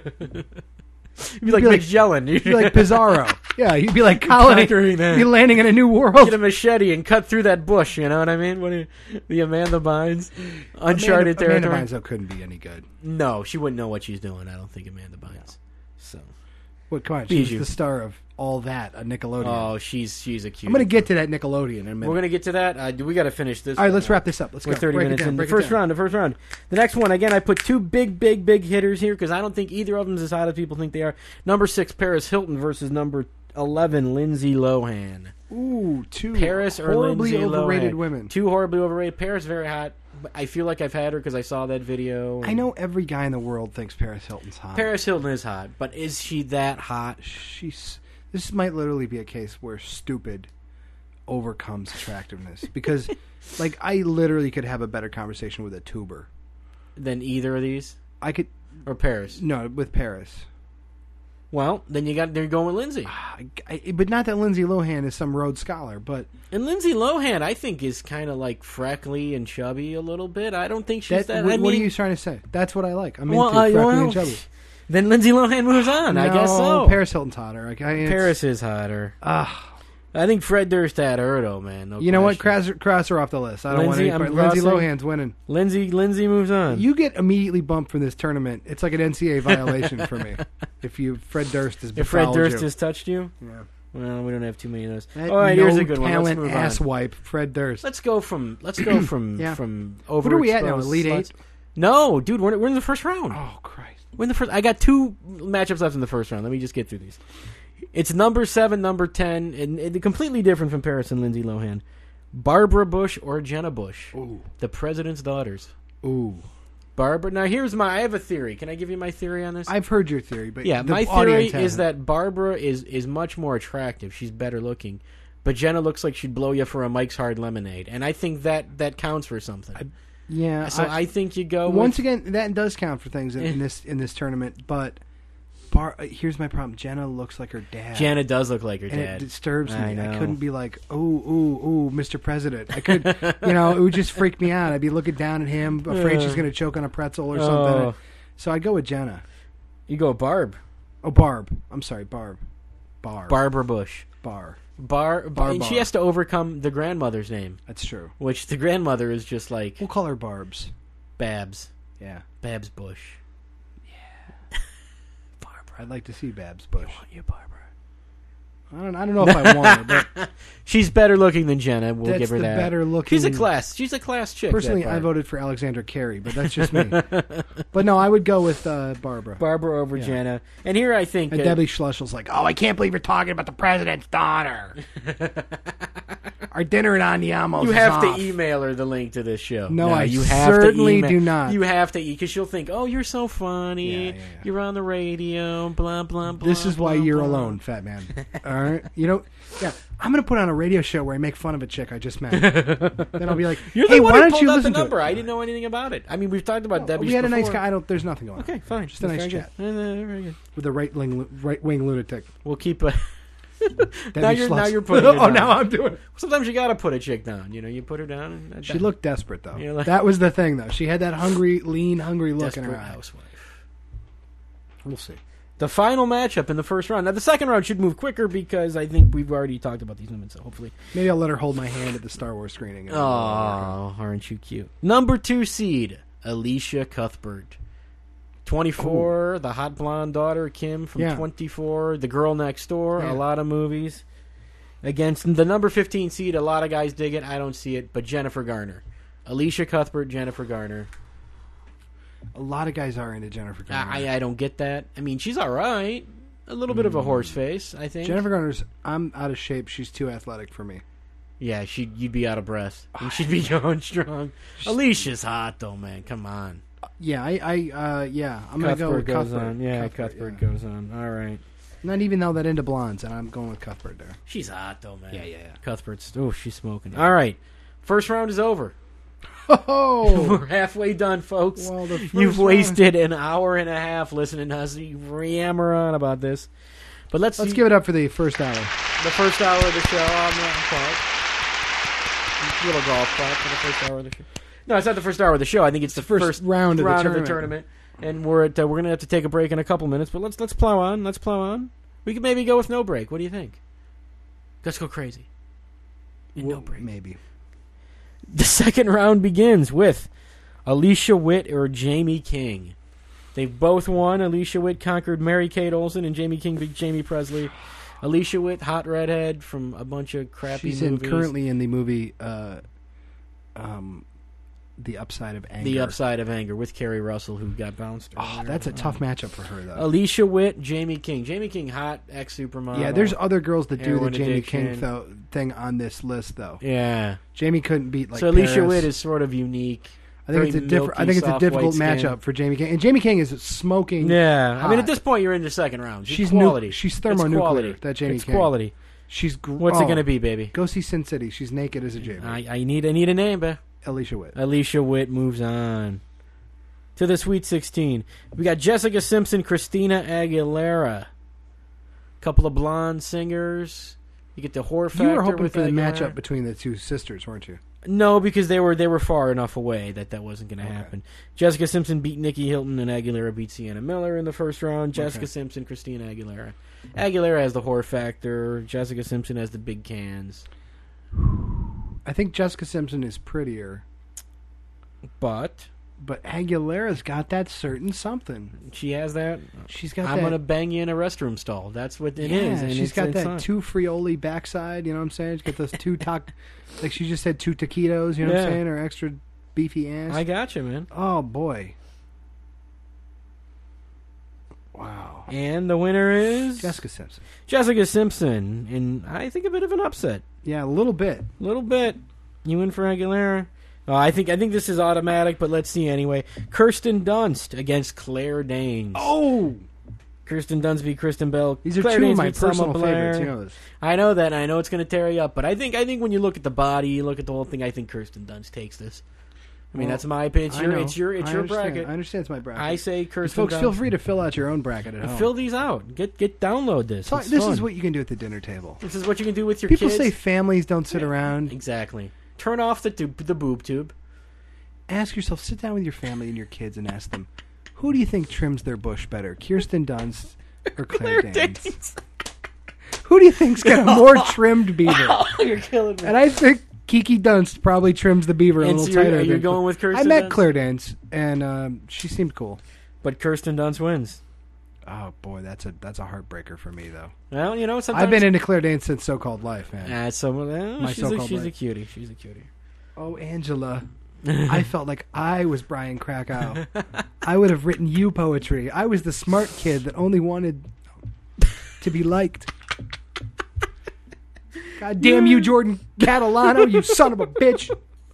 You'd be like be like- Magellan. you'd be like Pizarro. Yeah, you'd be like colony. Conquering that. You'd be landing in a new world. Get a machete and cut through that bush. You know what I mean? What do you, the Amanda Bynes, uncharted Amanda, territory. Amanda Bynes though couldn't be any good. No, she wouldn't know what she's doing. I don't think Amanda Bynes. So, What? Come on, she's Bijou. the star of All That, a Nickelodeon. oh, she's she's a cute. I'm gonna get to that Nickelodeon in a minute. We're gonna get to that. Uh, do we got to finish this? All right, let's wrap this up. Let's We're go. thirty Break it minutes down, in. The break it first down. round. The first round. The next one. Again, I put two big, big, big hitters here because I don't think either of them is as hot as people think they are. Number six, Paris Hilton versus number eleven, Lindsay Lohan. Ooh, two Paris or horribly Lindsay overrated Lohan. women. Two horribly overrated. Paris very hot. But I feel like I've had her because I saw that video. I know every guy in the world thinks Paris Hilton's hot. Paris Hilton is hot, but is she that hot? She's. This might literally be a case where stupid overcomes attractiveness because, like, I literally could have a better conversation with a tuber. Than either of these? I could Or Paris? no with Paris. Well, then you got they're going with Lindsay. I, I, but not that Lindsay Lohan is some Rhodes Scholar, but And Lindsay Lohan, I think, is kind of like freckly and chubby a little bit. I don't think she's that. that what, I what mean, are you trying to say? That's what I like. I'm well, into uh, freckly well, and chubby. Then Lindsay Lohan moves on. I No, guess so. Paris Hilton's hotter. Like, I, it's- Paris is hotter. Ah, I think Fred Durst had her though, man. No you know what? question. Cross, cross her off the list. I don't Lindsay, want any I'm part. Lindsay crossing- Lohan's winning. Lindsay, Lindsay moves on. You get immediately bumped from this tournament. It's like an N C A A violation for me. If you Fred Durst is if Fred befouled Durst you. has touched you, Yeah. well, we don't have too many of those. That All right, no here's a good one. Let's talent move ass on. wipe, Fred Durst. Let's go from let's go from Yeah. from over. What are we at now? Elite Eight? No, dude, we're we're in the first round. Oh Christ! We're in the first. I got two matchups left in the first round. Let me just get through these. It's number seven, number ten, and, and completely different from Paris and Lindsay Lohan. Barbara Bush or Jenna Bush, Ooh, the president's daughters. ooh. Barbara. Now here's my. I have a theory. Can I give you my theory on this? I've heard your theory, but yeah, the my theory audience is hasn't. that Barbara is is much more attractive. She's better looking, but Jenna looks like she'd blow you for a Mike's Hard Lemonade, and I think that that counts for something. I- yeah. so I, I, think you go once with, again, that does count for things in, in this in this tournament. But Bar, uh, here's my problem: Jenna looks like her dad. Jenna does look like her and dad. it disturbs me. I I, know. couldn't be like, ooh, ooh, ooh, Mister President. I could, you know, it would just freak me out. I'd be looking down at him, afraid Uh. she's going to choke on a pretzel or something. Oh. So I'd go with Jenna. You go Barb, Oh, Barb. I'm sorry, Barb. Barb. Barbara Bush. Bar. Bar, Bar- and she Bar. has to overcome the grandmother's name, That's true. which the grandmother is just like We'll call her Barb's. Babs, Yeah. Babs Bush. Barbara, I'd like to see Babs Bush. I want you, Barbara. I don't. I don't know if I want her, but She's better looking than Jenna. We'll that's give her the that. better looking. She's a class. She's a class chick. Personally, that I Barb. voted for Alexandra Carey, but that's just me. But no, I would go with uh, Barbara. Barbara over Yeah. Jenna. And here I think And uh, Debbie Schlussel's like, oh, I can't believe you're talking about the president's daughter. Our dinner at Andiamo's you is have off. to email her the link to this show. No, I you have certainly to email, do not. You have to because she'll think, "Oh, you're so funny. Yeah, yeah, yeah. You're on the radio." Blah blah blah. This is why blah, you're blah. alone, fat man. All right, you know, yeah. I'm gonna put on a radio show where I make fun of a chick I just met. Then I'll be like, You're hey, the one why who don't pulled you out listen the number. to it? I didn't know anything about it. I mean, we've talked about Well, Debbie. we had a nice before. guy. I don't. There's nothing going on. Okay, fine. Just a nice Very chat good. Uh, very good. with a right wing right wing lunatic. We'll keep. A Debbie now you're now Schluss. you're putting. Her oh, down. now I'm doing it. Sometimes you gotta put a chick down. You know, you put her down. And, and She looked desperate though. You're like- that was the thing though. She had that hungry, lean, hungry look in desperate her eye. housewife. We'll see. The final matchup in the first round. Now, the second round should move quicker because I think we've already talked about these women, so hopefully. Maybe I'll let her hold my hand at the Star Wars screening. and- Oh, aren't you cute? Number two seed, Alicia Cuthbert. twenty-four, the hot blonde daughter, Kim from Yeah. twenty-four, The Girl Next Door, Yeah. a lot of movies. Against the number fifteen seed, a lot of guys dig it. I don't see it, but Jennifer Garner. Alicia Cuthbert, Jennifer Garner. A lot of guys are into Jennifer Garner. I, I don't get that. I mean, she's all right. A little bit of a horse face, I think. Jennifer Garner's. I'm out of shape. She's too athletic for me. Yeah, she you'd be out of breath. And she'd be going strong. Alicia's hot though, man. Come on. Yeah, I. I uh, yeah, I'm gonna go with goes Cuthbert. on. Yeah, Cuthbert, yeah. goes on. All right. Not even though that into blondes, and I'm going with Cuthbert there. She's hot though, man. Yeah, yeah, yeah. Cuthbert's. Oh, she's smoking. All right. First round is over. Oh, We're halfway done, folks. well, the first You've round- wasted an hour and a half listening to us yammer on about this. But let's Let's see give it up for the first hour. the first hour of the show. I'm not quite. Little golf clap for the first hour of the show. No, it's not the first hour of the show. I think it's the First first, round of the round of the tournament. tournament. And we're at, uh, we're gonna have to take a break in a couple minutes. But let's let's plow on. Let's plow on. We could maybe go with no break. What do you think? Let's go crazy. And no Well, break. maybe. The second round begins with Alicia Witt or Jamie King. They both won. Alicia Witt conquered Mary Kate Olsen, and Jamie King beat Jamie Presley. Alicia Witt, hot redhead from a bunch of crappy She's movies. in currently in the movie, uh, um, The Upside of Anger. The Upside of Anger with Kerry Russell, who got bounced. Oh, earlier. that's a tough matchup for her though. Alicia Witt, Jamie King. Jamie King, hot ex-supermodel. Yeah, there's other girls that do the Heroin Jamie addiction. King though, thing on this list though. Yeah. Jamie couldn't beat like so Alicia Paris. Witt is sort of unique. I think it's a very different. I milky, think it's a soft, difficult white skin. matchup for Jamie King. And Jamie King is smoking. Yeah. I mean, hot. at this point, you're in the second round. She's, She's nu- quality. she's It's thermonuclear, quality. that Jamie it's King. quality. She's gr- What's oh, it going to be, baby? Go see Sin City. She's naked as a Jamie. I, I need I need a name, babe. Alicia Witt. Alicia Witt moves on to the Sweet sixteen. We got Jessica Simpson, Christina Aguilera. couple of blonde singers. You get the whore factor. You were hoping with for the Aguilera. matchup between the two sisters, weren't you? No, because they were they were far enough away that that wasn't going to Okay. happen. Jessica Simpson beat Nikki Hilton, and Aguilera beat Sienna Miller in the first round. Jessica Okay. Simpson, Christina Aguilera. Aguilera has the whore factor. Jessica Simpson has the big cans. I think Jessica Simpson is prettier, But but Aguilera's got that certain something. she has that. She's got I'm that. going to bang you in a restroom stall. That's what it yeah, is. And she's it's, got it's that on. two Frioli backside. You know what I'm saying? She's got those two tac, like she just had two taquitos. You know what Yeah. I'm saying? Her extra beefy ass. I got you, man. Oh boy! Wow. And the winner is Jessica Simpson. Jessica Simpson, and I think a bit of an upset. Yeah, a little bit. A little bit. You in for Aguilera? Oh, I think I think this is automatic, but let's see anyway. Kirsten Dunst against Claire Danes. Oh, Kirsten Dunst beat Kristen Bell. these are Claire two Danes of my beat Selma personal Blair. favorites. You know this. I know that. And I know it's going to tear you up, but I think I think when you look at the body, you look at the whole thing. I think Kirsten Dunst takes this. I mean, Well, that's my opinion. It's I your know. it's your it's I your understand. bracket. I understand it's my bracket. I say And Kirsten folks, Dunst. feel free to fill out your own bracket at home. Fill these out. Get get download this. So It's this fun. is what you can do at the dinner table. This is what you can do with your People kids. say families don't sit around. Exactly. Turn off the tube, the boob tube. Ask yourself, sit down with your family and your kids and ask them, who do you think trims their bush better, Kirsten Dunst or Claire, Danes? Who do you think's got a more trimmed beaver? Oh, you're killing me. And I think Kiki Dunst probably trims the beaver a And little so you're- tighter. you're than- going with Kirsten I met Dunst? Claire Danes, and um, she seemed cool. But Kirsten Dunst wins. Oh boy, that's a that's a heartbreaker for me though. Well, you know, sometimes I've been into Claire Danes since So-Called Life, man. Ah, so well, My she's a, so-called she's a life. cutie. She's a cutie. Oh, Angela. I felt like I was Brian Krakow. I would have written you poetry. I was the smart kid that only wanted to be liked. God damn you, Jordan Catalano, you son of a bitch.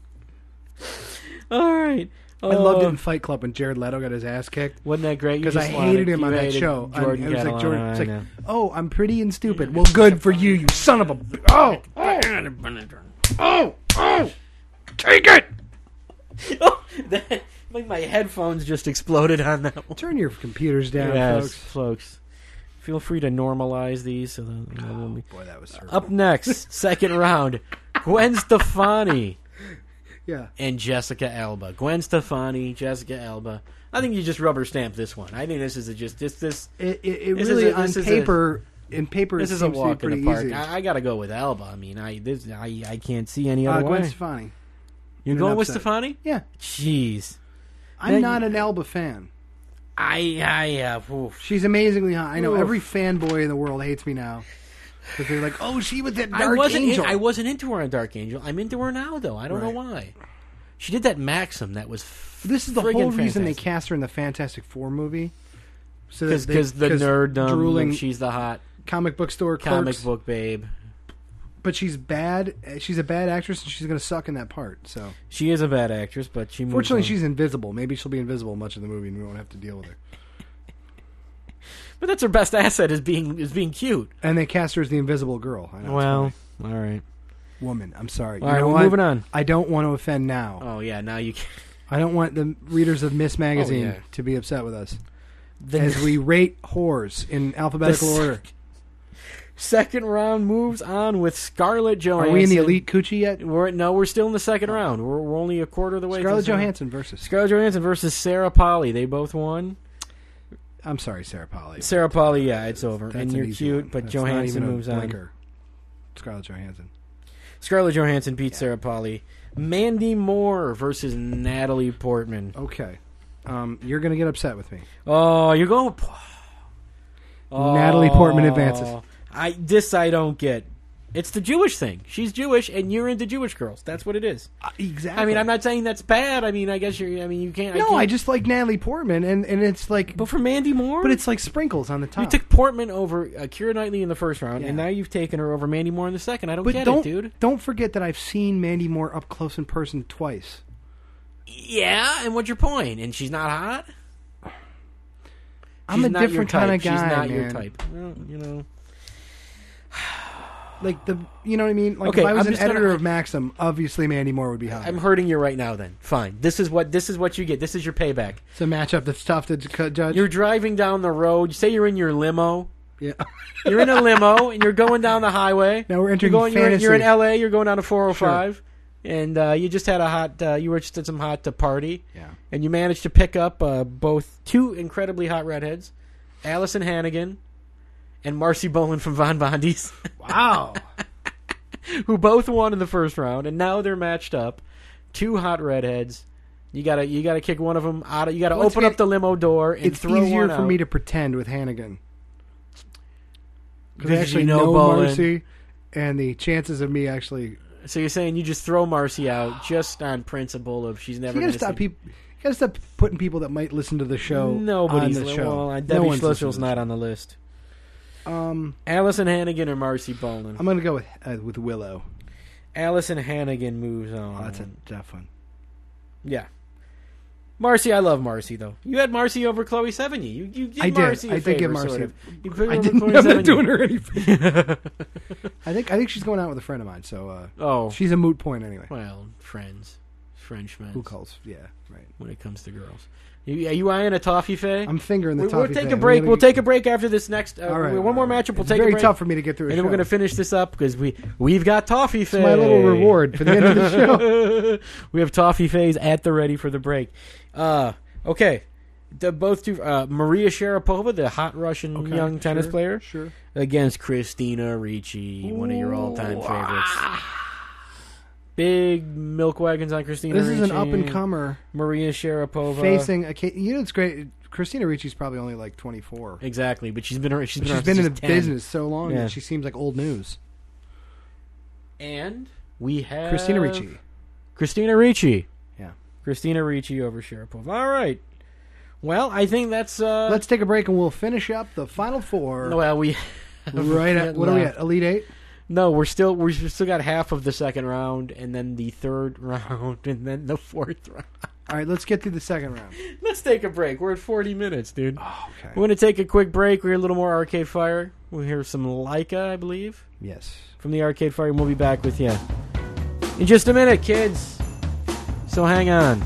All right. I loved it Oh, in Fight Club when Jared Leto got his ass kicked. Wasn't that great? You Because I just hated wanted- him you on that hated show. I- Jordan it was like Catalano, Jordan. It's I like, know. oh, I'm pretty and stupid. Well, good for you, you son of a. b- Oh, oh, oh, take it. Oh, that, like my headphones just exploded on that one. Turn your computers down, yes, folks. folks. Feel free to normalize these. So that, you know, we'll be- Boy, that was hurtful. Up next, second round, Gwen Stefani Yeah. and Jessica Alba. Gwen Stefani, Jessica Alba. I think you just rubber stamp this one. I think this is a just this this It, it, it This is really a- on this is a- paper. in paper, this it is a seems to walk be in pretty the park. easy. I, I got to go with Alba. I mean, I this I I can't see any Uh, other Gwen way. Stefani. You're an going with upset. Stefani? Yeah, Jeez, I'm Then- not an Alba fan. I I uh, oof. She's amazingly hot. I know Oof. every fanboy in the world hates me now because they're like, "Oh, she was that I Dark wasn't in- Angel." I wasn't into her on Dark Angel. I'm into her now though. I don't know Right. why. She did that Maxim that was. F- This is the friggin' whole reason they fantastic. cast her in the Fantastic Four movie. So that they- Because the 'cause nerd dumb, drooling she's the hot comic book store comic clerks, book babe. but she's bad. She's a bad actress, and she's going to suck in that part. So, She is a bad actress, but she. moves fortunately, on. she's invisible. Maybe she'll be invisible much of the movie, and we won't have to deal with her. But that's her best asset is being is being cute. And they cast her as the Invisible Girl. I know, it's Well, funny. all right, woman. I'm sorry. all You right. know We're what? moving on. I don't want to offend now. Oh yeah, now you can. I don't want the readers of Miss Magazine yeah. to be upset with us The as we rate whores in alphabetical The order. second round moves on with Scarlett Johansson. Are we in the elite coochie yet? We're, no, we're still in the second round. We're, we're only a quarter of the way. Scarlett through the- Johansson versus. Scarlett Johansson versus Sarah Polly. They both won. I'm sorry, Sarah Polly. Sarah Polly, yeah, it's over. That's and an you're easy cute, one. but That's not Johansson even a moves on. blinker. Scarlett Johansson. Scarlett Johansson beats Sarah Polly. Mandy Moore versus Natalie Portman. Okay. Um, you're going to get upset with me. Oh, you're going. Oh, Natalie Portman advances. I this I don't get. It's the Jewish thing. She's Jewish, and you're into Jewish girls. That's what it is. Uh, exactly. I mean, I'm not saying that's bad. I mean, I guess you're. I mean, you can't. I No, can't, I just like Natalie Portman, and, and it's like. But for Mandy Moore, But it's like sprinkles on the top. you took Portman over uh, Keira Knightley in the first round, Yeah. and now you've taken her over Mandy Moore in the second. I don't but get don't, it, dude. Don't forget that I've seen Mandy Moore up close in person twice. Yeah, and what's your point? And she's not hot. I'm She's a not your different type. kind of guy, She's not man. your type. Well, you know. Like the, you know what I mean? Like Okay, if I was I'm an just gonna- editor of Maxim, obviously Mandy Moore would be hot. I'm hurting you right now. Then fine. This is what this is what you get. This is your payback. It's a matchup that's tough to c- judge. You're driving down the road. Say you're in your limo, Yeah. You're in a limo and you're going down the highway. Now we're entering you're going, you're, fantasy. you're in L A. You're going down to four oh five, and uh, you just had a hot. Uh, you were just at some hot uh, party. Yeah. And you managed to pick up uh, both two incredibly hot redheads, Allison Hannigan and Marcy Boland from Von Bondi's. Wow. Who both won in the first round, and now they're matched up. Two hot redheads. You gotta you gotta kick one of them out. Of, you gotta Once open again, up the limo door and It's throw easier one for out. me to pretend with Hannigan. Because I Because actually you know know Boland. Marcy, and the chances of me actually... So you're saying you just throw Marcy out just on principle of she's never You going gotta to stop people... You gotta stop putting people that might listen to the show Nobody's on the li- show. Well, uh, No Debbie one's listening Schlussel's to the not show. on the list. Um, Allison Hannigan or Marcy Boland? I'm gonna go with uh, with Willow. Allison Hannigan moves on. Oh, that's a tough one. Yeah. Marcy, I love Marcy though. You had Marcy over Chloe Sevigny. You you did I did. Marcy a I did favor, give Marcy sort a- of. You put her I over didn't. Chloe I'm not Sevigny. doing her any favor. I think I think she's going out with a friend of mine, so uh, Oh, she's a moot point anyway. well, friends, Frenchmen. Who calls? Yeah, right. When it comes to girls, you, are you eyeing a toffee Faye? I'm fingering the We- toffee. We'll take thing. a I'm break. gonna We'll get- take a break after this next. Uh, All right, one more all right. matchup. We'll It's take very a break. tough for me to get through. A And then we're show. going to finish this up because we we've got Toffee Faye. It's my little reward for the end of the show. We have Toffee Fays at the ready for the break. Uh, okay, the, both two uh, Maria Sharapova, the hot Russian Okay, young tennis sure, player, Sure. against Christina Ricci, one of your all-time favorites. Big milk wagons on Christina This Ricci. is an up and comer Maria Sharapova facing a. ca- You know, it's great. Christina Ricci's probably only like twenty-four. Exactly, but she's been she's She's been, been, around been in since the ten. business so long Yeah. that she seems like old news. And we have Christina Ricci. Christina Ricci. Yeah. Christina Ricci over Sharapova. All right. Well, I think that's uh Let's take a break and we'll finish up the final four. well we right at what are we at? Elite Eight. No, we're still we've still got half of the second round and then the third round and then the fourth round. All right, let's get through the second round. Let's take a break. We're at forty minutes, dude. Oh, okay. We're going to take a quick break. We hear a little more Arcade Fire. We'll hear some Leica, I believe, Yes. from the Arcade Fire, and we'll be back with you in just a minute, kids. So hang on.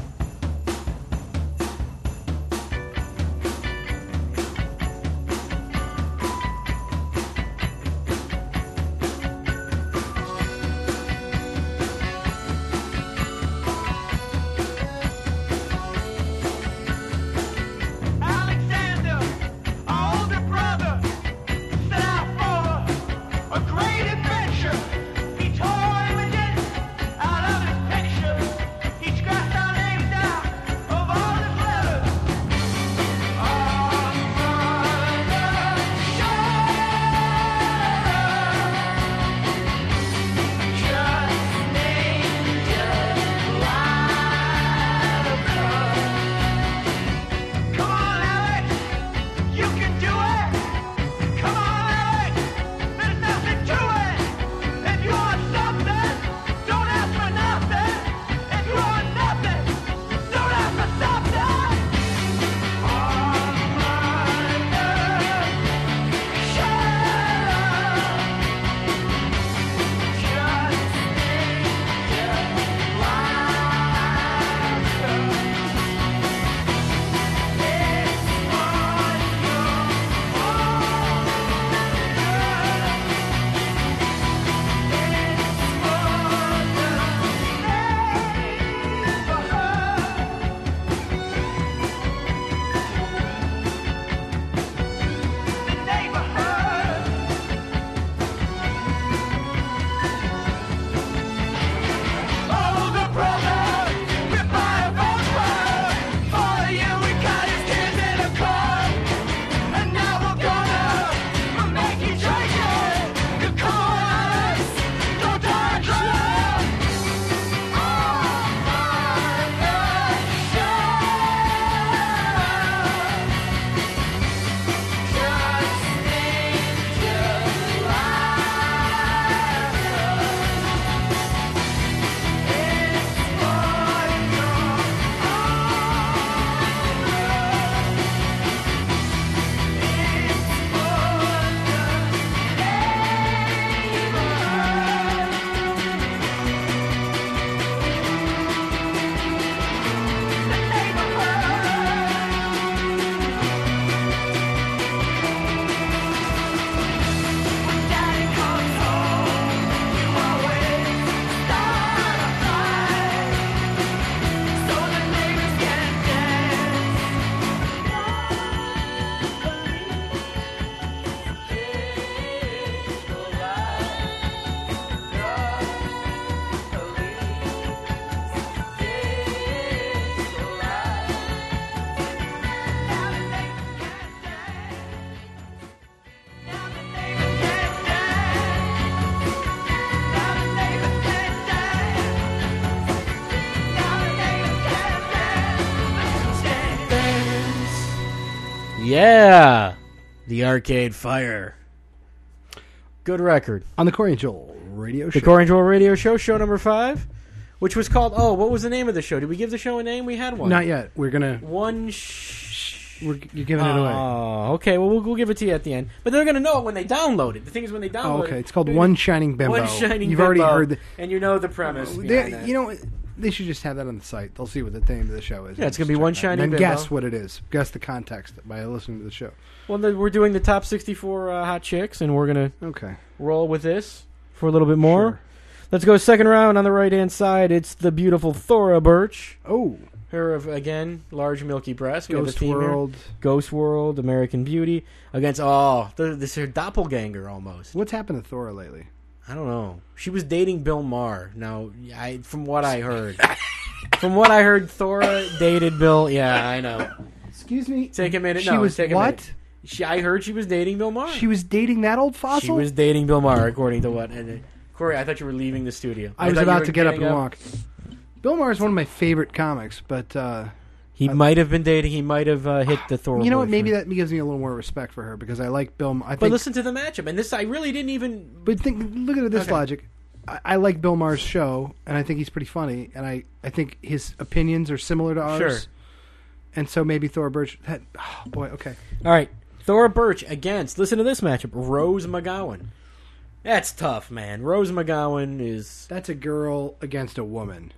Alexander, our older brother, set out for a great adventure. He tore images out of his picture. He scratched our names Yeah, the Arcade Fire. Good record. On the Corey and Joel radio show. The Corey and Joel radio show, show number five, which was called, oh, what was the name of the show? Did we give the show a name? We had one. Not yet. We're gonna. One sh... We're, you're giving it away. Oh, okay. Well, well, we'll give it to you at the end. But they're going to know it when they download it. The thing is, when they download Oh, okay. it... It's called One Shining Bimbo. One Shining You've Bimbo, already heard the. and you know the premise They- behind that. You know, they should just have that on the site. They'll see what the name of the show is. Yeah, it's Just gonna be check One it out. Shining And then Bimbo. guess what it is. Guess the context by listening to the show. Well, then we're doing the top sixty-four uh, hot chicks, and we're going to Okay. roll with this for a little bit more. Sure. Let's go second round on the right-hand side. It's the beautiful Thora Birch. Oh, Her, of again, large milky breast. We have a Ghost theme here. World. Ghost World, American Beauty. Against, oh, th- this is her doppelganger almost. What's happened to Thora lately? I don't know. She was dating Bill Maher. Now, I from what I heard. from what I heard, Thora dated Bill. Yeah, I know. Excuse me. Take a minute. She no, was take a what? minute. She, I heard she was dating Bill Maher. She was dating that old fossil. She was dating Bill Maher, according to what? And, uh, Corey, I thought you were leaving the studio. I was thought you about were to get up getting and walk. Bill Maher is one of my favorite comics, but uh, He I- might have been dating. He might have uh, hit the Thor. you know what? Maybe boyfriend. that gives me a little more respect for her because I like Bill. I think, But listen to the matchup, and this I really didn't even. but think, look at this Okay. logic. I, I like Bill Maher's show, and I think he's pretty funny, and I, I think his opinions are similar to ours. Sure. And so maybe Thor Birch. That, oh boy, okay. All right, Thora Birch against. Listen to this matchup: Rose McGowan. That's tough, man. Rose McGowan is. That's a girl against a woman.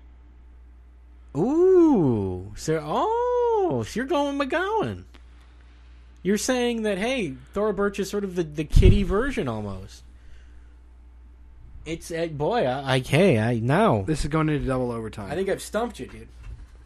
Ooh, so oh, so you're going McGowan. You're saying that hey, Thora Birch is sort of the, the kiddie version almost. It's uh, boy, I, I hey, I now This is going into double overtime. I think I've stumped you, dude.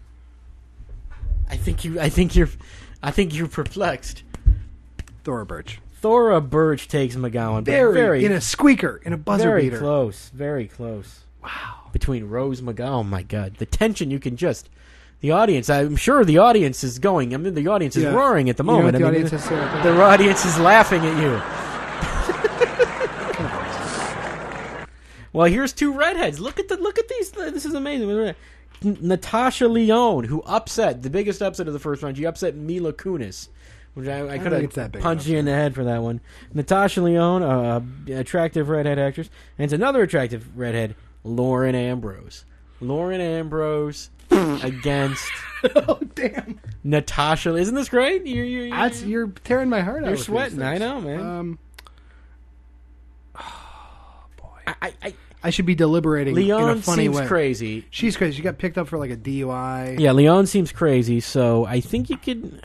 I think you. I think you're. I think you're perplexed. Thora Birch. Thora Birch takes McGowan, but Very, very, in a squeaker, in a buzzer very beater. close, very close. Wow. Between Rose McGowan, oh my God, the tension you can just. The audience, I'm sure the audience is going. I mean, the audience is Yeah. roaring at the You know moment. what the I mean, audience has said? the audience is laughing at you. Well, here's two redheads. Look at the look at these. This is amazing. N- Natasha Lyonne, who upset the biggest upset of the first round. She upset Mila Kunis, which I, I could think it's that big have punched of an you in the head for that one. Natasha Lyonne, uh, attractive redhead actress, and it's another attractive redhead, Lauren Ambrose. Lauren Ambrose against Oh damn! Natasha. Isn't this great? You're you're, That's you're, you're tearing my heart out. you're with these sweating. I things. know, man. Um, I, I, I, I should be deliberating in Leon a funny seems way. crazy. She's crazy. She got picked up for like a D U I. Yeah, Leon seems crazy. So I think you could.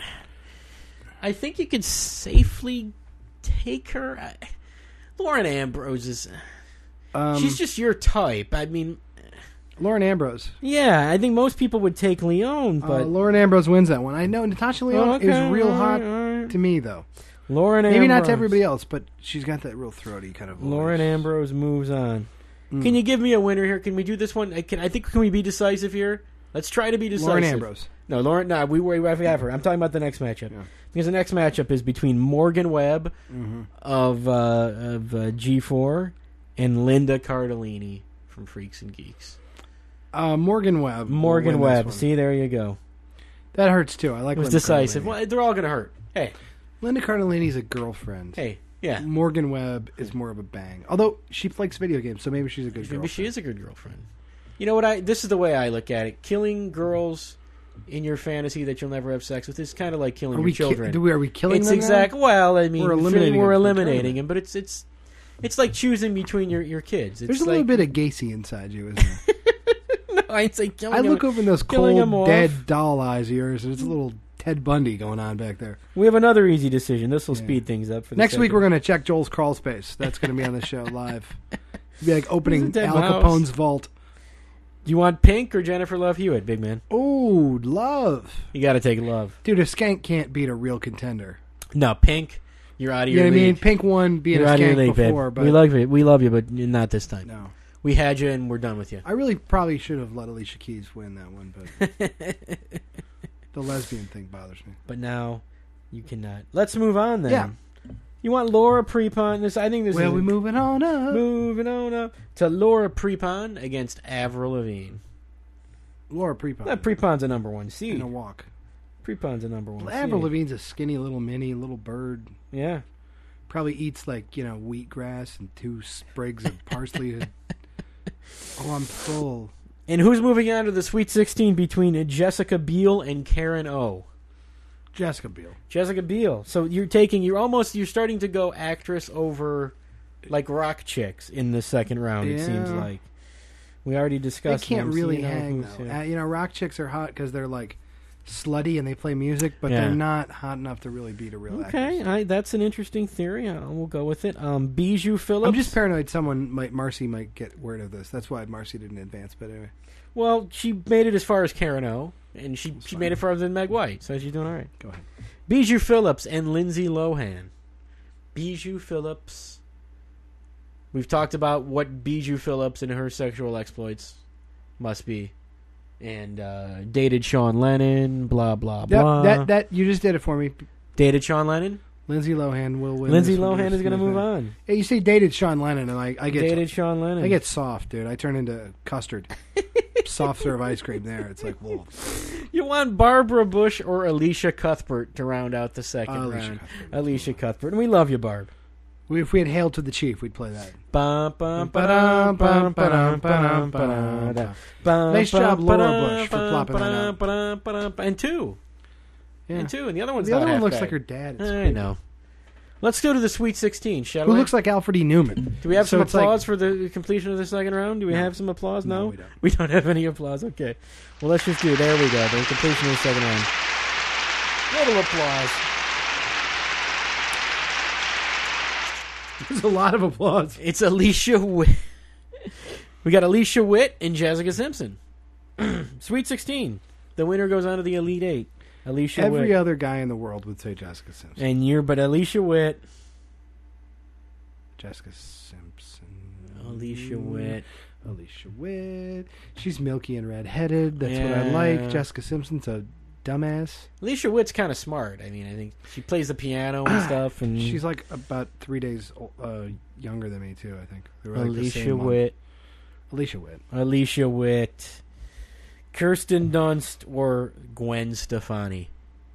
I think you could safely take her. I, Lauren Ambrose is. Um, she's just your type. I mean, Lauren Ambrose. yeah, I think most people would take Leon, Uh, but Lauren Ambrose wins that one. I know Natasha Lyonne Oh, okay, is real all hot right, all right. to me, though. Lauren Maybe Ambrose. not to everybody else, but she's got that real throaty kind of voice. Lauren Ambrose moves on. Mm. Can you give me a winner here? Can we do this one? I, can, I think can we be decisive here? Let's try to be decisive. Lauren Ambrose. No, Lauren. No, we we have her. I'm talking about the next matchup Yeah. because the next matchup is between Morgan Webb Mm-hmm. of uh, of uh, G four and Linda Cardellini from Freaks and Geeks. Uh, Morgan Webb. will Morgan win this Webb. one. See, there you go. That hurts too. I like It was Linda decisive. Cardellini. Well, they're all going to hurt. Hey, Linda Cardellini's a girlfriend. hey, yeah. Morgan Webb is more of a bang. Although she likes video games, so maybe she's a good Maybe girlfriend. she is a good girlfriend. You know what? I this is the way I look at it. Killing girls in your fantasy that you'll never have sex with is kind of like killing Are your we, ki- children. do we, are we killing it's them exact. now? Well, I mean, We're eliminating we're them from the eliminating tournament. them, but it's it's it's like choosing between your, your kids. It's There's a like, little bit of Gacy inside you, isn't there? No, I'd say killing I them. look over in those killing 'em cold, off. dead doll eyes of yours, and it's a little Ted Bundy going on back there. We have another easy decision. This will Yeah. speed things up. For the Next week, second. we're going to check Joel's crawl space. That's going to be on the show live. It'll be like opening dead Al mouse. Capone's vault. Do you want Pink or Jennifer Love Hewitt, big man? Oh, love. You got to take Love. Dude, a skank can't beat a real contender. No, Pink. You're out of You your know what I mean? league. Pink won being You're a out of your skank league, before, babe. but We love you. We love you, but not this time. no. We had you, and we're done with you. I really probably should have let Alicia Keys win that one, but the lesbian thing bothers me. But now you cannot. Let's move on then. Yeah. You want Laura Prepon? This I think this Well, is we're moving on up. moving on up to Laura Prepon against Avril Lavigne. Laura Prepon. That Prepon's a number one seed. in a walk. Prepon's a number one. Avril seed. Lavigne's a skinny little mini little bird. Yeah. Probably eats like, you know, wheatgrass and two sprigs of parsley. Oh, I'm full. And who's moving on to the Sweet sixteen between Jessica Biel and Karen O? Jessica Biel. Jessica Biel. So you're taking, you're almost, you're starting to go actress over, like, rock chicks in the second round, it Yeah. seems like. We already They discussed can't them, so really you know hang, who's though. who. Uh, you know, rock chicks are hot because they're, like, slutty and they play music, but Yeah. they're not hot enough to really beat a real Okay, actress. I, that's an interesting theory. I, we'll go with it. Um, Bijou Phillips. I'm just paranoid someone might, Marcy might get word of this. That's why Marcy didn't advance, but anyway. Well, she made it as far as Karen O, and she, she fine. made it farther than Meg White, so she's doing all right. Go ahead. Bijou Phillips and Lindsay Lohan. Bijou Phillips. We've talked about what Bijou Phillips and her sexual exploits must be. And uh, dated Sean Lennon, blah, blah, Yep, blah. that, that, you just did it for me. Dated Sean Lennon? Lindsay Lohan will win. Lindsay this one. Lohan is going to move on. Hey, you say dated Sean Lennon, and I, I get Dated Sean Lennon. I get soft, dude. I turn into custard. Soft serve ice cream there. It's like, whoa. You want Barbara Bush or Alicia Cuthbert to round out the second Alicia round. Cuthbert. Alicia Cuthbert. And we love you, Barb. We, if we had Hail to the Chief, we'd play that. Bum, bum, ba-dum, bum, ba-dum, ba-dum, ba-dum, bum, Nice job, bum, Laura ba-dum, Bush, for flopping that out. ba-dum, ba-dum, ba-dum. And two. Yeah. And two. And the other one's The not other one half looks bad. like her dad. It's I creepy. know. Let's go to the Sweet sixteen, shall Who we? looks like Alfred E. Newman? Do we have So some it's like- applause for the completion of the second round? Do we No. have some applause? No? No, we don't. We don't have any applause? Okay. Well, let's just do, there we go, the completion of the second round. Little applause. There's a lot of applause. It's Alicia Witt. We got Alicia Witt and Jessica Simpson. Sweet sixteen. The winner goes on to the Elite Eight. Alicia Every Witt. other guy in the world would say Jessica Simpson. And you're, but Alicia Witt. Jessica Simpson. Alicia Witt. Alicia Witt. She's milky and redheaded. That's what I Yeah. like. Jessica Simpson's a dumbass. Alicia Witt's kind of smart. I mean, I think she plays the piano and stuff. And She's like about three days uh, younger than me, too, I think. They were like the Alicia same month. Witt. Alicia Witt. Alicia Witt. Kirsten Dunst or Gwen Stefani.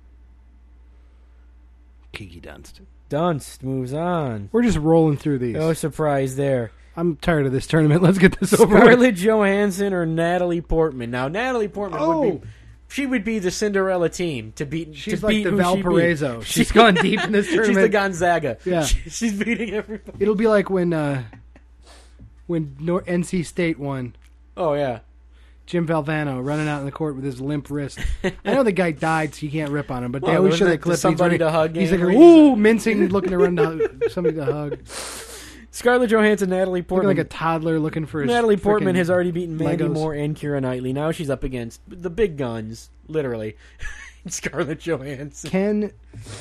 Kiki Dunst. Dunst moves on. We're just rolling through these. No surprise there. I'm tired of this tournament. Let's get this over with. Scarlett Johansson or Natalie Portman. Now, Natalie Portman would Oh. be... She would be the Cinderella team to beat. She's to like beat the who she beat. Valparaiso. She's gone deep in this She's the tournament. Gonzaga. Yeah. She- she's beating everybody. It'll be like when uh, when Nor- N C State won. Oh yeah. Jim Valvano running out in the court with his limp wrist. I know the guy died, so you can't rip on him, but they Well, always wasn't show it the clip. the somebody he's running- to hug He's game like, where he's- ooh, mincing, looking to run to somebody to hug. Scarlett Johansson, Natalie Looking Portman. like a toddler looking for his Natalie Portman frickin' has already beaten Mandy Legos. Moore and Keira Knightley. Now she's up against the big guns, literally. Scarlett Johansson. Can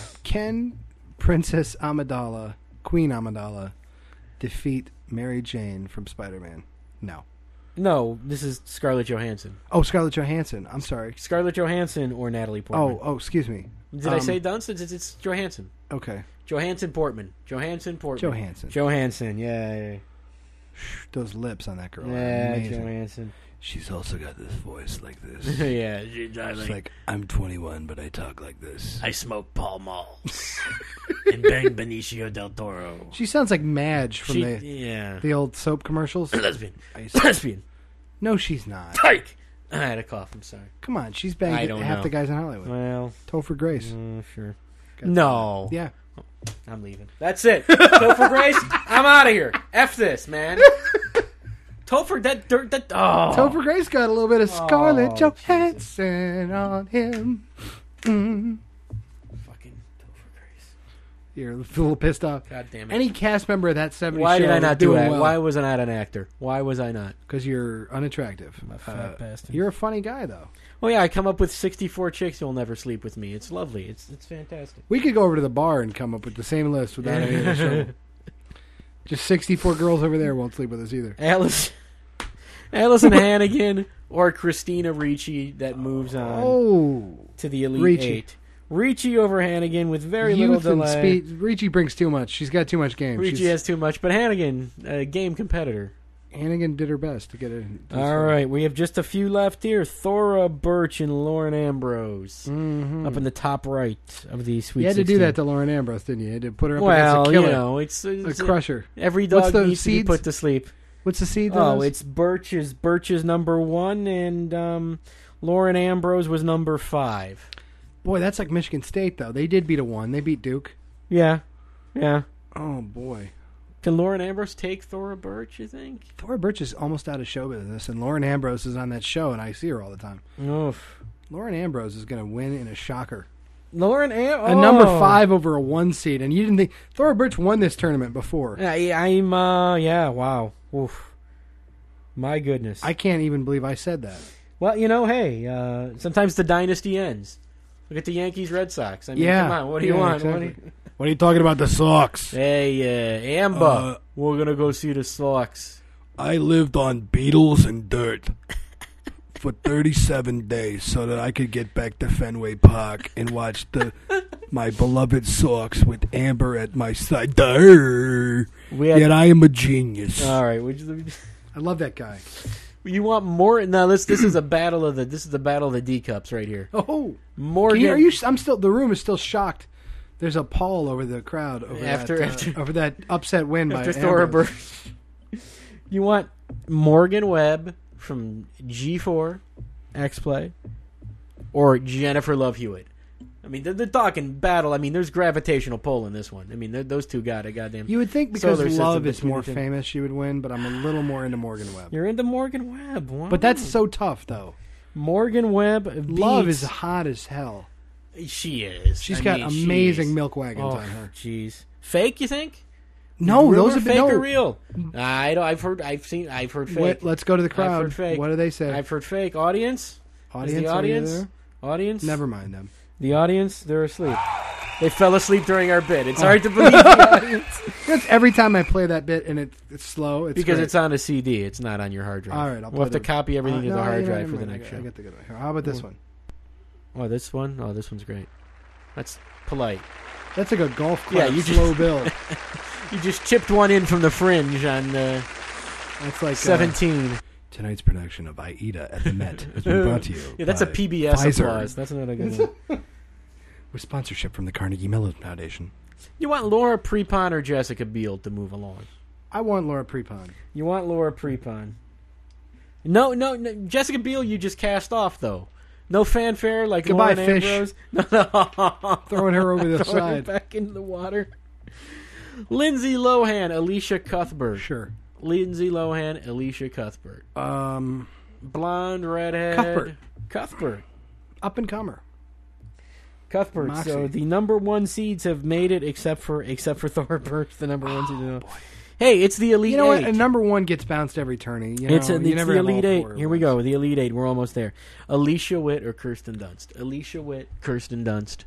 can Princess Amidala, Queen Amidala, defeat Mary Jane from Spider-Man? No. No, this is Scarlett Johansson. Oh, Scarlett Johansson. I'm sorry. Scarlett Johansson or Natalie Portman. Oh, oh, excuse me. Did I um, say Dunst? It's, it's Johansson. Okay. Johansson Portman. Johansson Portman. Johansson. Johansson, yeah. Those lips on that girl. Yeah, are yeah amazing. Johansson. She's also got this voice like this. yeah, she's It's like, I'm twenty-one, but I talk like this. I smoke Pall Malls and bang Benicio del Toro. She sounds like Madge from She, the yeah. the old soap commercials. Lesbian. I used to- Lesbian. no, she's not. Tyke. I had a cough, I'm sorry. Come on, she's I banged don't half know. the guys in Hollywood. Well, Topher Grace. uh, sure. Got No. Yeah. I'm leaving. That's it. Topher Grace, I'm out of here. F this, man. Topher, that dirt, that, oh. Topher Grace got a little bit of Scarlett Oh, Johansson on him. Mm. Fucking Topher Grace. You're a little pissed off. God damn it. Any cast member of that seventies Why show did I not do doing that? well. Why was I not an actor? Why was I not? Because you're unattractive. I'm a fat Uh, bastard. You're a funny guy, though. Oh yeah, I come up with sixty-four chicks who'll never sleep with me. It's lovely. It's it's fantastic. We could go over to the bar and come up with the same list without any other show. Just sixty-four girls over there won't sleep with us either. Alice, Allison Hannigan or Christina Ricci that moves on Oh. to the Elite Ricci. Eight. Ricci over Hannigan with very Youth little and delay. speed. Ricci brings too much. She's got too much game. Ricci She's- has too much, but Hannigan, a game competitor. Hannigan did her best to get it. All right, we have just a few left here. Thora Birch and Lauren Ambrose. Mm-hmm. Up in the top right of the Sweet You had to do sixteen. that to Lauren Ambrose, didn't you? You had to put her up Well, against a you killer, know, it's, it's a crusher. Every What's dog the needs to be seeds? put to sleep. What's the seed? Oh, it's Birch's Birch's number one, and um, Lauren Ambrose was number five. Boy, that's like Michigan State, though. They did beat a one. They beat Duke. Yeah, yeah. Oh, boy. Can Lauren Ambrose take Thora Birch, you think? Thora Birch is almost out of show business, and Lauren Ambrose is on that show, and I see her all the time. Oof. Lauren Ambrose is going to win in a shocker. Lauren Ambrose. A number five over a one seed, and you didn't think Thora Birch won this tournament before. I, I'm, uh, yeah, wow. Oof. My goodness. I can't even believe I said that. Well, you know, hey, uh, sometimes the dynasty ends. Look at the Yankees Red Sox. I mean, Yeah. come on, what do Yeah, you want? exactly. What do you- What are you talking about, the Sox? Hey, uh, Amber, Uh, we're going to go see the Sox. I lived on beetles and dirt for thirty-seven days so that I could get back to Fenway Park and watch the my beloved Sox with Amber at my side. Durr. We had, Yet I am a genius. all right, would you, I love that guy. you want more? Now, this this is a battle of the this is the battle of the D cups right here. Oh, Morgan, Can you, are you? I'm still. The room is still shocked. There's a pall over the crowd over After- that, uh, after- over that upset win by after Thora Ambrose. Birch. You want Morgan Webb from G four X Play or Jennifer Love Hewitt? I mean, they're, they're talking battle. I mean, there's gravitational pull in this one. I mean, they're- those two got a goddamn. You would think because solar system Love is between more the two. famous, she would win, but I'm a little more into Morgan Webb. You're into Morgan Webb. Wow. But that's so tough, though. Morgan Webb. Love beats- is hot as hell. She is. She's I got mean, she amazing is. milk wagons Oh, on her. jeez. Fake? You think? No, Rumor, those are fake no. or real? I don't. I've heard. I've seen. I've heard fake. Wait, let's go to the I've crowd. heard fake. What do they say? I've heard fake. Audience. audience, Is the are you audience? there? Audience. Never mind them. The audience. They're asleep. They fell asleep during our bit. It's hard to believe the audience That's every time I play that bit and it, it's slow. It's because great. it's on a C D. It's not on your hard drive. All right, I'll we'll have play to the- copy everything Uh, to no, the hard yeah, drive never for the mind. next I, show. I get the good one. Here, how about this one? Oh, this one. Oh, this one's great. That's polite. That's like a golf club Yeah, you just- slow build. You just chipped one in from the fringe on uh, That's like uh, seventeen. tonight's production of Aida at the Met has been brought to you. Yeah, that's a by P B S Pfizer, applause. That's not a good one. with sponsorship from the Carnegie Mellon Foundation. You want Laura Prepon or Jessica Biel to move along? I want Laura Prepon. You want Laura Prepon. No, no, no. Jessica Biel, you just cast off, though. No fanfare like Goodbye, Lauren fish. Ambrose. No, no. Throwing her over the Throwing her side. back into the water. Lindsay Lohan, Alicia Cuthbert. Sure. Lindsay Lohan, Alicia Cuthbert. Um, Blonde, redhead. Cuthbert. Cuthbert. up and comer. Cuthbert. Moxie. So the number one seeds have made it, except for except for Thor Birch, the number one Oh, seed. Hey, it's the elite You know eight. what? A number one gets bounced every tourney. You know, It's, a, you it's never the have all elite eight. four at Here we once. go. The elite eight. We're almost there. Alicia Witt or Kirsten Dunst. Alicia Witt, Kirsten Dunst.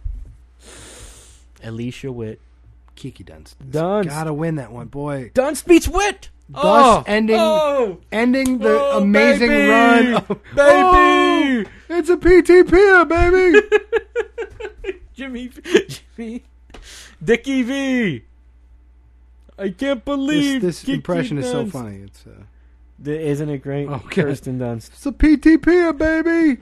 Alicia Witt. Kiki Dunst. Dunst. Gotta win that one, boy. Dunst beats Witt. Thus oh, ending- oh, Ending the oh, amazing baby, run. Of, baby. Oh, it's a P T P, baby. Jimmy, Jimmy, Dickie V. I can't this believe this Kiki impression is so Dunst. funny. It's uh, The- isn't it great? Oh, God. Kirsten Dunst. it's a P T P, baby.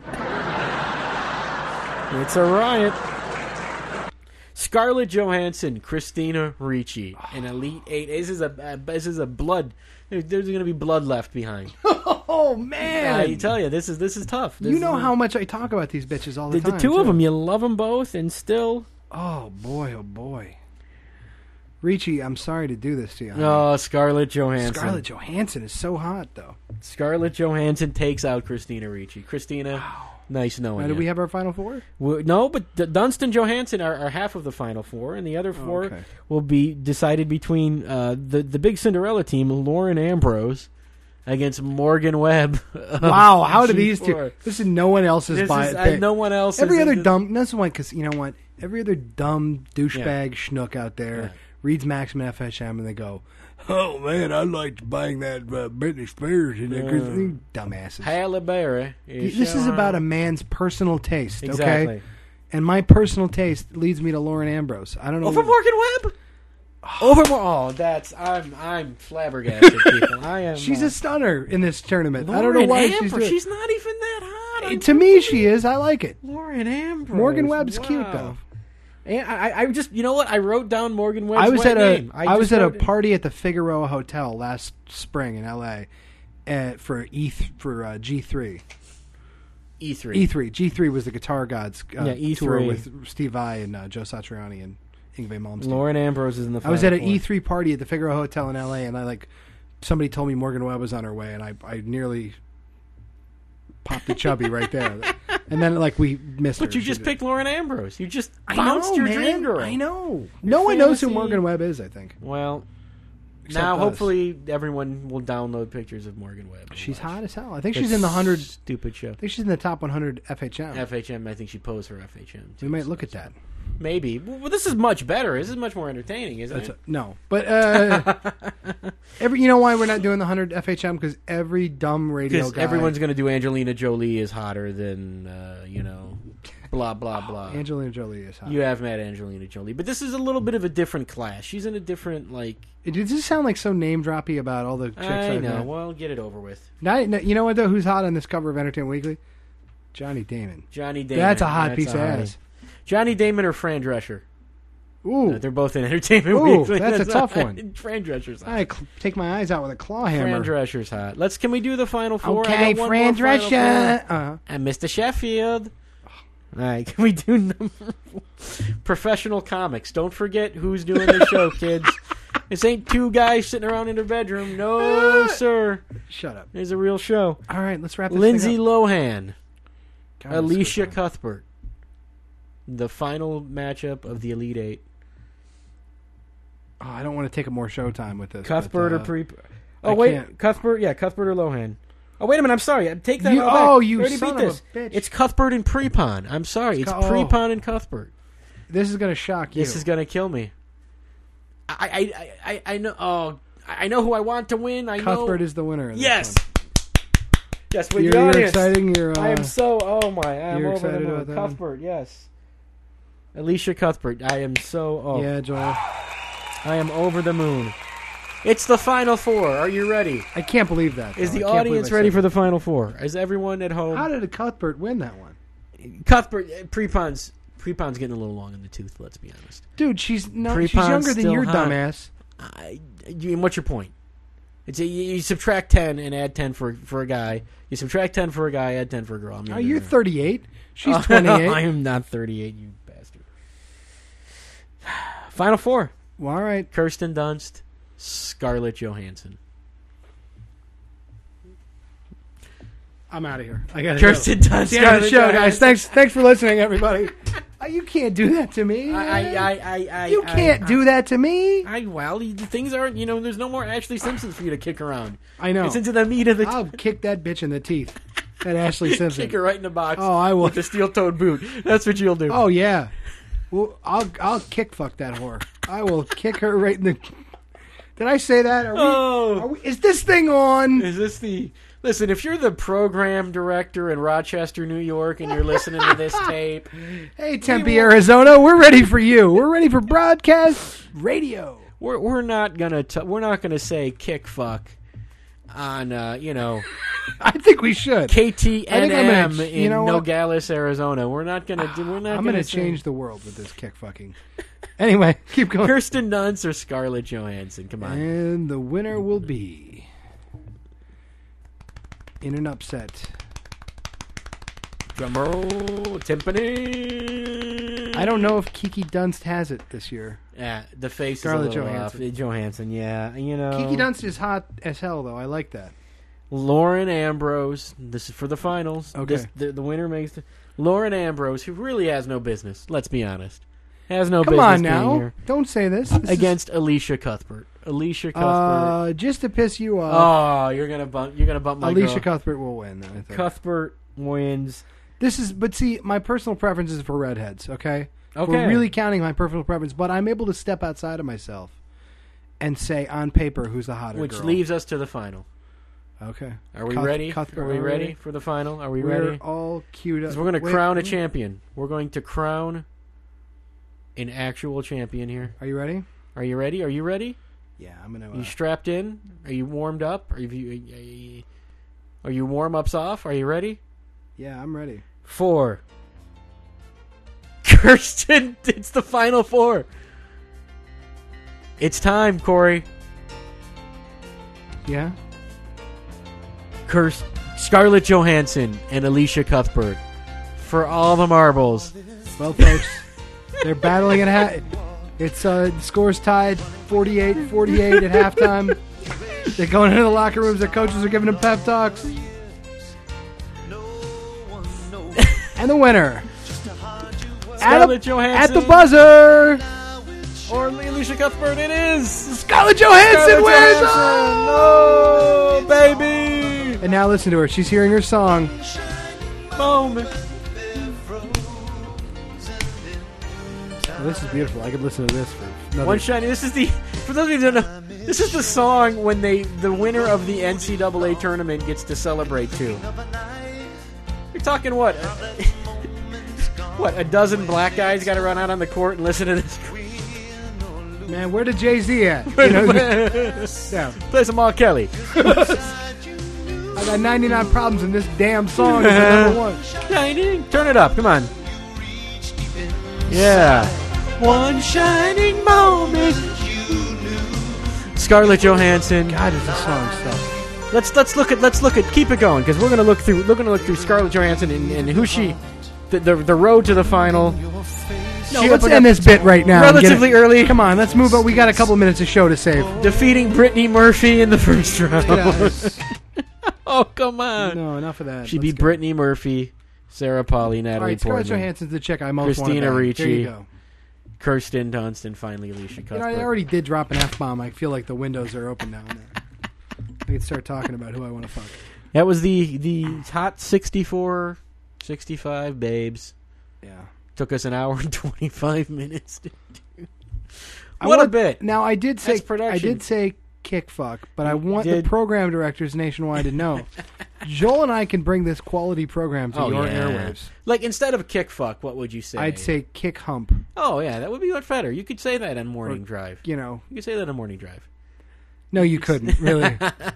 It's a riot. Scarlett Johansson, Christina Ricci, an elite eight. This is a uh, this is a blood. there- There's going to be blood left behind. Oh man! I tell you, this is this is tough. This you know is, how much I talk about these bitches all the, the, the time. two too. of them, you love them both, and still. Oh boy! Oh boy! Ricci, I'm sorry to do this to you. honey. Oh, Scarlett Johansson. Scarlett Johansson is so hot, though. Scarlett Johansson takes out Christina Ricci. Christina, nice knowing Now, you. do we have our final four? We- no, but D- Dunst and Johansson are, are half of the final four, and the other four Okay. will be decided between uh, the the big Cinderella team, Lauren Ambrose, against Morgan Webb. of Wow! How do these G two? four. This is no one else's This by is, uh, no one else. Every is other into- dumb. That's one because you know what? Every other dumb douchebag schnook out there Yeah. reads Maxim F S M and they go, "Oh man, I liked buying that uh, Britney Spears in there." Yeah. Dumbasses. Halle Berry. This is about a man's personal taste, exactly. okay? And my personal taste leads me to Lauren Ambrose. I don't know. Oh, for Morgan Webb. Over more. Oh, that's I'm I'm flabbergasted, people. I am. She's uh, a stunner in this tournament. I Lauren don't know why she's Ambrose. doing She's not even that hot. I To me, she is. I like it. Lauren Ambrose. Morgan Webb's wow. cute though. And I, I just, you know what? I wrote down Morgan Webb's I was white at a name. I, just was at a wrote it- party at the Figueroa Hotel last spring in L A uh, for E th- for uh, G three. E three. E three. G three was the Guitar Gods uh, Yeah, E three. tour with Steve Vai and uh, Joe Satriani and Yngwie Malmsteen. Lauren Ambrose is in the. I was Final at an Four. E three party at the Figueroa Hotel in L A, and I like somebody told me Morgan Webb was on her way, and I I nearly popped the chubby right there. And then like we missed her. But you She just did- picked Lauren Ambrose. You just I bounced know, your man. dream girl. I know. No one knows who fantasy- Morgan Webb is. I think Well, Except now us. hopefully everyone will download pictures of Morgan Webb. and she's watch. hot as hell. I think That she's in the hundred. Stupid show. I think she's in the top one hundred F H M. F H M. I think she posed her F H M. we too, might so look at that's- that. Maybe. Well, this is much better. This is much more entertaining, isn't That's it? a, no, but uh, every you know why we're not doing the hundred F H M because every dumb radio Because guy, everyone's going to do Angelina Jolie is hotter than, uh, you know, blah, blah, blah. Angelina Jolie is hot. You have met Angelina Jolie. But this is a little bit of a different class. She's in a different, like... It does this sound like so name droppy about all the chicks I I've know. met? Well, get it over with. Now, now- you know what though? Who's hot on this cover of Entertainment Weekly? Johnny Damon. Johnny Damon. That's a hot That's piece a of hottie. ass. Johnny Damon or Fran Drescher? Ooh, Uh, they're both in Entertainment Ooh, Weekly. that's a tough one. Fran Drescher's hot. I cl- take my eyes out with a claw Fran hammer. Drescher's hot. Let's. Can we do the final four? I Okay, got one Fran more final Drescher. four. Uh, And Mister Sheffield. All right, can we do number four? Professional comics? Don't forget who's doing the show, kids. This ain't two guys sitting around in their bedroom. No, sir. shut up. There's a real show. All right, let's wrap this Lindsay thing up. Lohan, God, Alicia this is good. Cuthbert. The final matchup of the Elite Eight. Oh, I don't want to take up more showtime with this. Cuthbert but, or uh, Pre? I Oh wait, can't. Cuthbert. Yeah, Cuthbert or Lohan. Oh wait a minute. I'm sorry. Take that. You- all back. oh, you I already son beat of a this. bitch. It's Cuthbert and Prepon. I'm sorry. It's Cu- oh. Prepon and Cuthbert. This is going to shock you. This is gonna kill me. I I I, I, I know. Oh, I know who I want to win. I Cuthbert know. is the winner. Of this Yes. one. Yes, with You're, the you're audience. exciting. You're. Uh, I am so. Oh my! I am you're over the excited moon. about that one? Cuthbert. Yes. Alicia Cuthbert. I am so. Oh, Yeah, Joel. I am over the moon. It's the final four. Are you ready? I can't believe that. Is though. the I can't audience believe I ready said for the final four? Is everyone at home? that. How did Cuthbert win that one? Cuthbert, uh, Prepon's Prepon's getting a little long in the tooth. Let's be honest. Dude, she's no, Prepon's she's younger than still your hot. dumbass. I, you, and what's your point? It's a, you, you subtract ten and add ten for for a guy. You subtract ten for a guy, add ten for a girl. I'm Oh, younger you're than her. thirty-eight. She's Oh, twenty-eight. I am not thirty-eight, you bastard. Final four: Well, all right. Kirsten Dunst, Scarlett Johansson. I'm out of here. I got to Kirsten go. Dunst, It's the end of the Scarlett show, guys. Johansson. Thanks, thanks for listening, everybody. Uh, you can't do that to me. I, man. I, I, I, you I, can't I, do that to me. I, well, the things aren't, you know, there's no more Ashley Simpsons for you to kick around. I know. It's into the meat of the I'll kick that bitch in the teeth. That Ashley Simpson. kick her right in the box. Oh, I will. With the steel-toed boot. That's what you'll do. Oh yeah. Well, I'll I'll kick fuck that whore. I will kick her right in the. Did I say that? Are we, Oh. are we, is this thing on? Is this the... Listen, if you're the program director in Rochester, New York, and you're listening to this tape... Hey, Tempe, Arizona, we're ready for you. We're ready for broadcast radio. We're we're not gonna t- we're not gonna say kick fuck on uh, you know I think we should. K T I N think I'm M gonna- in you know what? Nogales, Arizona. We're not gonna do. We're not. I'm gonna, going to say- change the world with this kick fucking. Anyway, keep going. Kirsten Dunst or Scarlett Johansson. Come on. And the winner will be, in an upset, Drumroll, timpani. I don't know if Kiki Dunst has it this year. Yeah, the face Scarlett is a little Johansson. off. Johansson, yeah, you know. Kiki Dunst is hot as hell, though. I like that. Lauren Ambrose. This is for the finals. Okay. This, the, the winner makes the, Lauren Ambrose, who really has no business. Let's be honest, has no Come business on being now. here. Don't say this. This is- Against Alicia Cuthbert. Alicia Cuthbert. uh, just to piss you off, oh, you're gonna bump. You're gonna bump my Alicia girl. Cuthbert will win. Then, I think. Cuthbert wins. This is, but see, my personal preference is for redheads. Okay, Okay. we're really counting my personal preference, but I'm able to step outside of myself and say on paper who's the hotter Which girl. leaves us to the final. Okay, Are we Cuth- ready? Cuthbert, Are we are we ready ready? for the final? Are we we're ready? all queued up. 'Cause we're going to Wait, crown a wait. champion. We're going to crown an actual champion here. Are you ready? Are you ready? Are you ready? Yeah, I'm gonna. Are you Uh, strapped in? Are you warmed up? Are you, are you, are you warm ups off? Are you ready? yeah, I'm ready. Four. Kirsten, it's the final four. It's time, Corey. Yeah. Kirst, Scarlett Johansson and Alicia Cuthbert for all the marbles. Well, folks, they're battling at half. It's uh, the score's tied, forty-eight forty-eight at halftime. They're going into the locker rooms. Their coaches are giving them pep talks. And the winner, at, Scarlett a, Johansson at the buzzer, or Alicia Cuthbert. It is Scarlett Johansson Scarlett wins. Johansson. Oh! Oh, baby! And now listen to her. She's hearing her song. Moment. Oh, this is beautiful. I could listen to this for another. One shiny. This is the for those of you who don't know. This is the song when they the winner of the N C double A tournament gets to celebrate too. You're talking what? What? A dozen black guys got to run out on the court and listen to this. Man, where did Jay-Z at? You know, yeah. Play some R. Kelly. I got ninety-nine problems in this damn song. It's number one. Shining. Turn it up. Come on. Yeah. One shining moment. Scarlett Johansson. God, is this song stuff. Let's let's look at let's look at keep it going because we're gonna look through we're gonna look through Scarlett Johansson and, and who she the, the the road to the final. No, She let's opened end up this bit right now. and get relatively it- early. Come on, let's move on. We got a couple minutes of show to save. Defeating Brittany Murphy in the first round. Get out of here. Oh come on! No, enough of that. She Let's beat go. Brittany Murphy, Sarah Pauli, All Natalie right, Scarlett Portman, Johansson's the chick I most want to Christina bang. Ricci. There you go. Kirsten Dunst, and finally Alicia You Cuthbert. know, I already did drop an F-bomb. I feel like the windows are open now. And then. I can start talking about who I want to fuck. That was the the hot sixty-four, sixty-five babes. Yeah. Took us an hour and twenty-five minutes to do. I What a want- bit. Now, I did say That's production. I did say kick fuck, but I You want did. the program directors nationwide to know. Joel and I can bring this quality program to Oh, your yeah. airwaves. Like, instead of kick fuck, what would you say? I'd say kick hump. Oh, yeah, that would be much better. You could say that on Morning Or- Drive. You know, You could say that on Morning Drive. no, you couldn't really.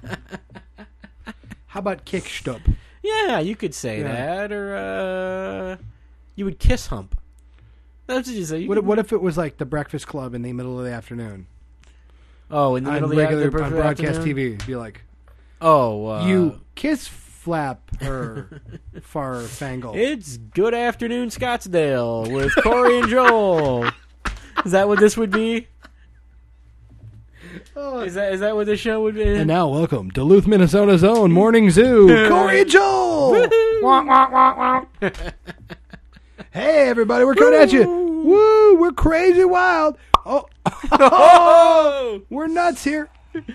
How about kick stup? Yeah, you could say Yeah. that, or uh, you would kiss hump. That's what you say. You What, could- what if it was like the Breakfast Club in the middle of the afternoon Oh, in the on middle regular of the on after- broadcast afternoon? T V? It'd be like Oh, uh, you kiss flap her far fangle. It's Good Afternoon Scottsdale with Corey and Joel. Is that what this would be? Is that is that what the show would be? And now, welcome Duluth, Minnesota's own Morning Zoo, Corey and Joel. Wonk, wonk, wonk, wonk. Hey, everybody, we're coming at you. Woo, we're crazy wild. Oh, Oh! we're nuts here.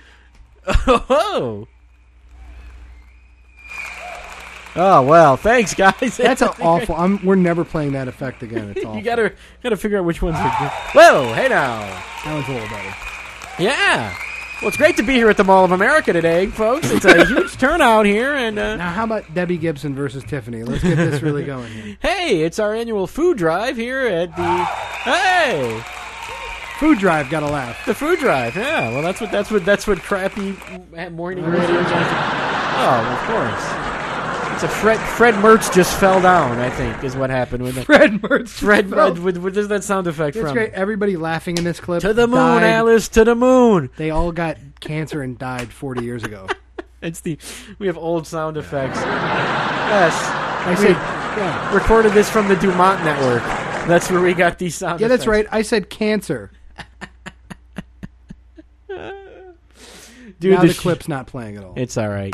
Oh! Oh well, thanks guys. That's an awful. I'm, we're never playing that effect again. It's awful. You gotta gotta figure out which ones are good. Whoa, hey now. That one's a little better. Yeah. Well, it's great to be here at the Mall of America today, folks. It's a huge turnout here, and uh, Now, how about Debbie Gibson versus Tiffany? Let's get this really going here. hey, it's our annual food drive here at the. Hey, Food Drive got to laugh. the food drive. Yeah. Well, that's what that's what that's what crappy morning radio. Oh, of course. It's a Fred Fred Mertz just fell down. I think is what happened with it. Fred Mertz. Fred fell. Mertz with, with with that sound effect It's from great. Everybody laughing in this clip. to the moon, died. Alice, to the moon. They all got cancer and died forty years ago. It's the we have old sound effects. Yes, I we said, yeah, recorded this from the Dumont network. That's where we got these sound. yeah, that's effects. right. I said cancer. Dude, now the the sh- clip's not playing at all. It's all right.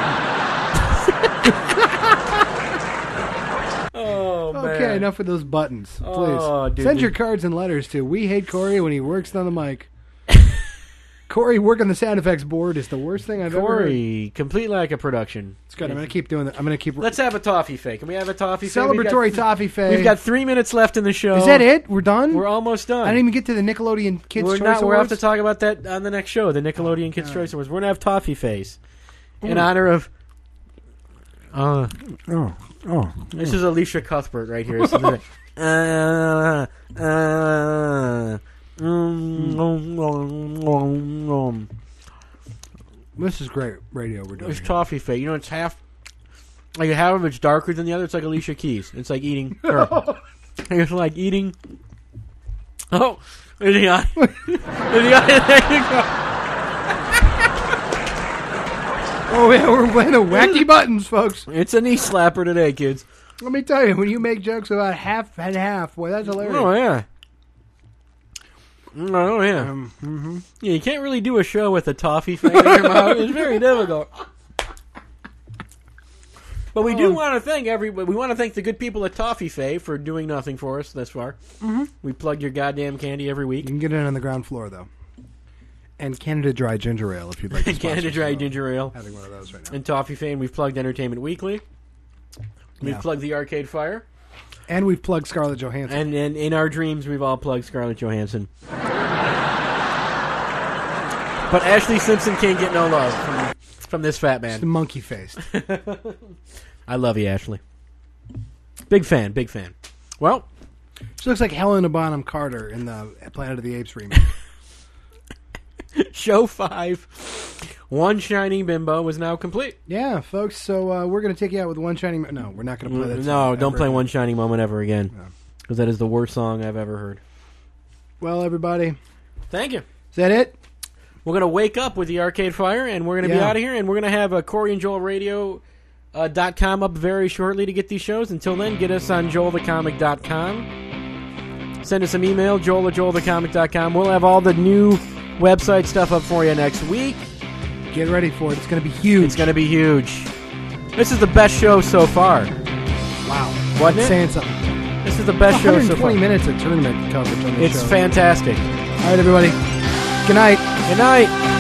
Oh man. Okay, enough with those buttons. Please Oh, dude, send the- your cards and letters to We Hate Corey when he works on the mic. Corey working the sound effects board is the worst thing I've ever heard. Corey, complete lack of production. It's good. I'm going to keep doing that. I'm going to keep Let's have a toffee fake. Can we have a toffee fake? We've got- celebratory toffee fade. We've got three minutes left in the show. Is that it? We're done. We're almost done. I didn't even get to the Nickelodeon Kids We're Choice not. We'll have Awards. to talk about that on the next show, the Nickelodeon Kids Choice Awards. We're gonna have Toffee Face in honor of. Uh, Oh, oh. this is Alicia Cuthbert right here. So uh, uh, Mm, um, um, um, um. This is great radio we're doing. It's here. toffee fate. You know, it's half. Like half of it's darker than the other. It's like Alicia Keys. It's like eating. Or, it's like eating. Oh, in the eye. In the eye. There you go. Oh yeah, we're playing the wacky buttons, folks. It's a knee slapper today, kids. Let me tell you, when you make jokes about half and half, boy, that's hilarious. Oh yeah. Oh yeah. Um, mm-hmm. Yeah, you can't really do a show with a toffee fate in your mouth. It's very difficult. But we do Um, want to thank every. We want to thank the good people at Toffee Fay for doing nothing for us thus far. Mm-hmm. We plug your goddamn candy every You week. can get it on the ground floor, though. And Canada Dry Ginger Ale, if you'd like to sponsor Canada Dry some. Ginger Ale Having one of those right now. and Toffee Fay, and we've plugged Entertainment Weekly. We've Yeah. plugged the Arcade Fire, And we've plugged Scarlett Johansson. and, and in our dreams, we've all plugged Scarlett Johansson. But Ashley Simpson can't get no love from, from this fat It's man. the monkey face. I love you, Ashley. Big fan, big fan. Well, She looks like Helena Bonham Carter in the Planet of the Apes remake. show five, One Shining Bimbo, was now complete. Yeah, folks. So uh, we're going to take you out with One Shining. No, we're not going to play that. No, song don't ever play again. One Shining Moment ever again. No. Because that is the worst song I've ever heard. Well, everybody, Thank you. is that it? We're going to wake up with the Arcade Fire, and we're going to be Yeah. out of here, and we're going to have a Corey and Joel Radio uh, dot com up very shortly to get these shows. Until then, get us on joel the comic dot com. Send us some email, joel at joel the comic dot com. We'll have all the new website stuff up for you next week. Get ready for it. It's going to be huge. It's going to be huge. This is the best show so far. wow. Wasn't That's it? saying something. This is the best show so far. one hundred twenty minutes of tournament coverage on this It's show. fantastic. All right, everybody. Good night. Good night.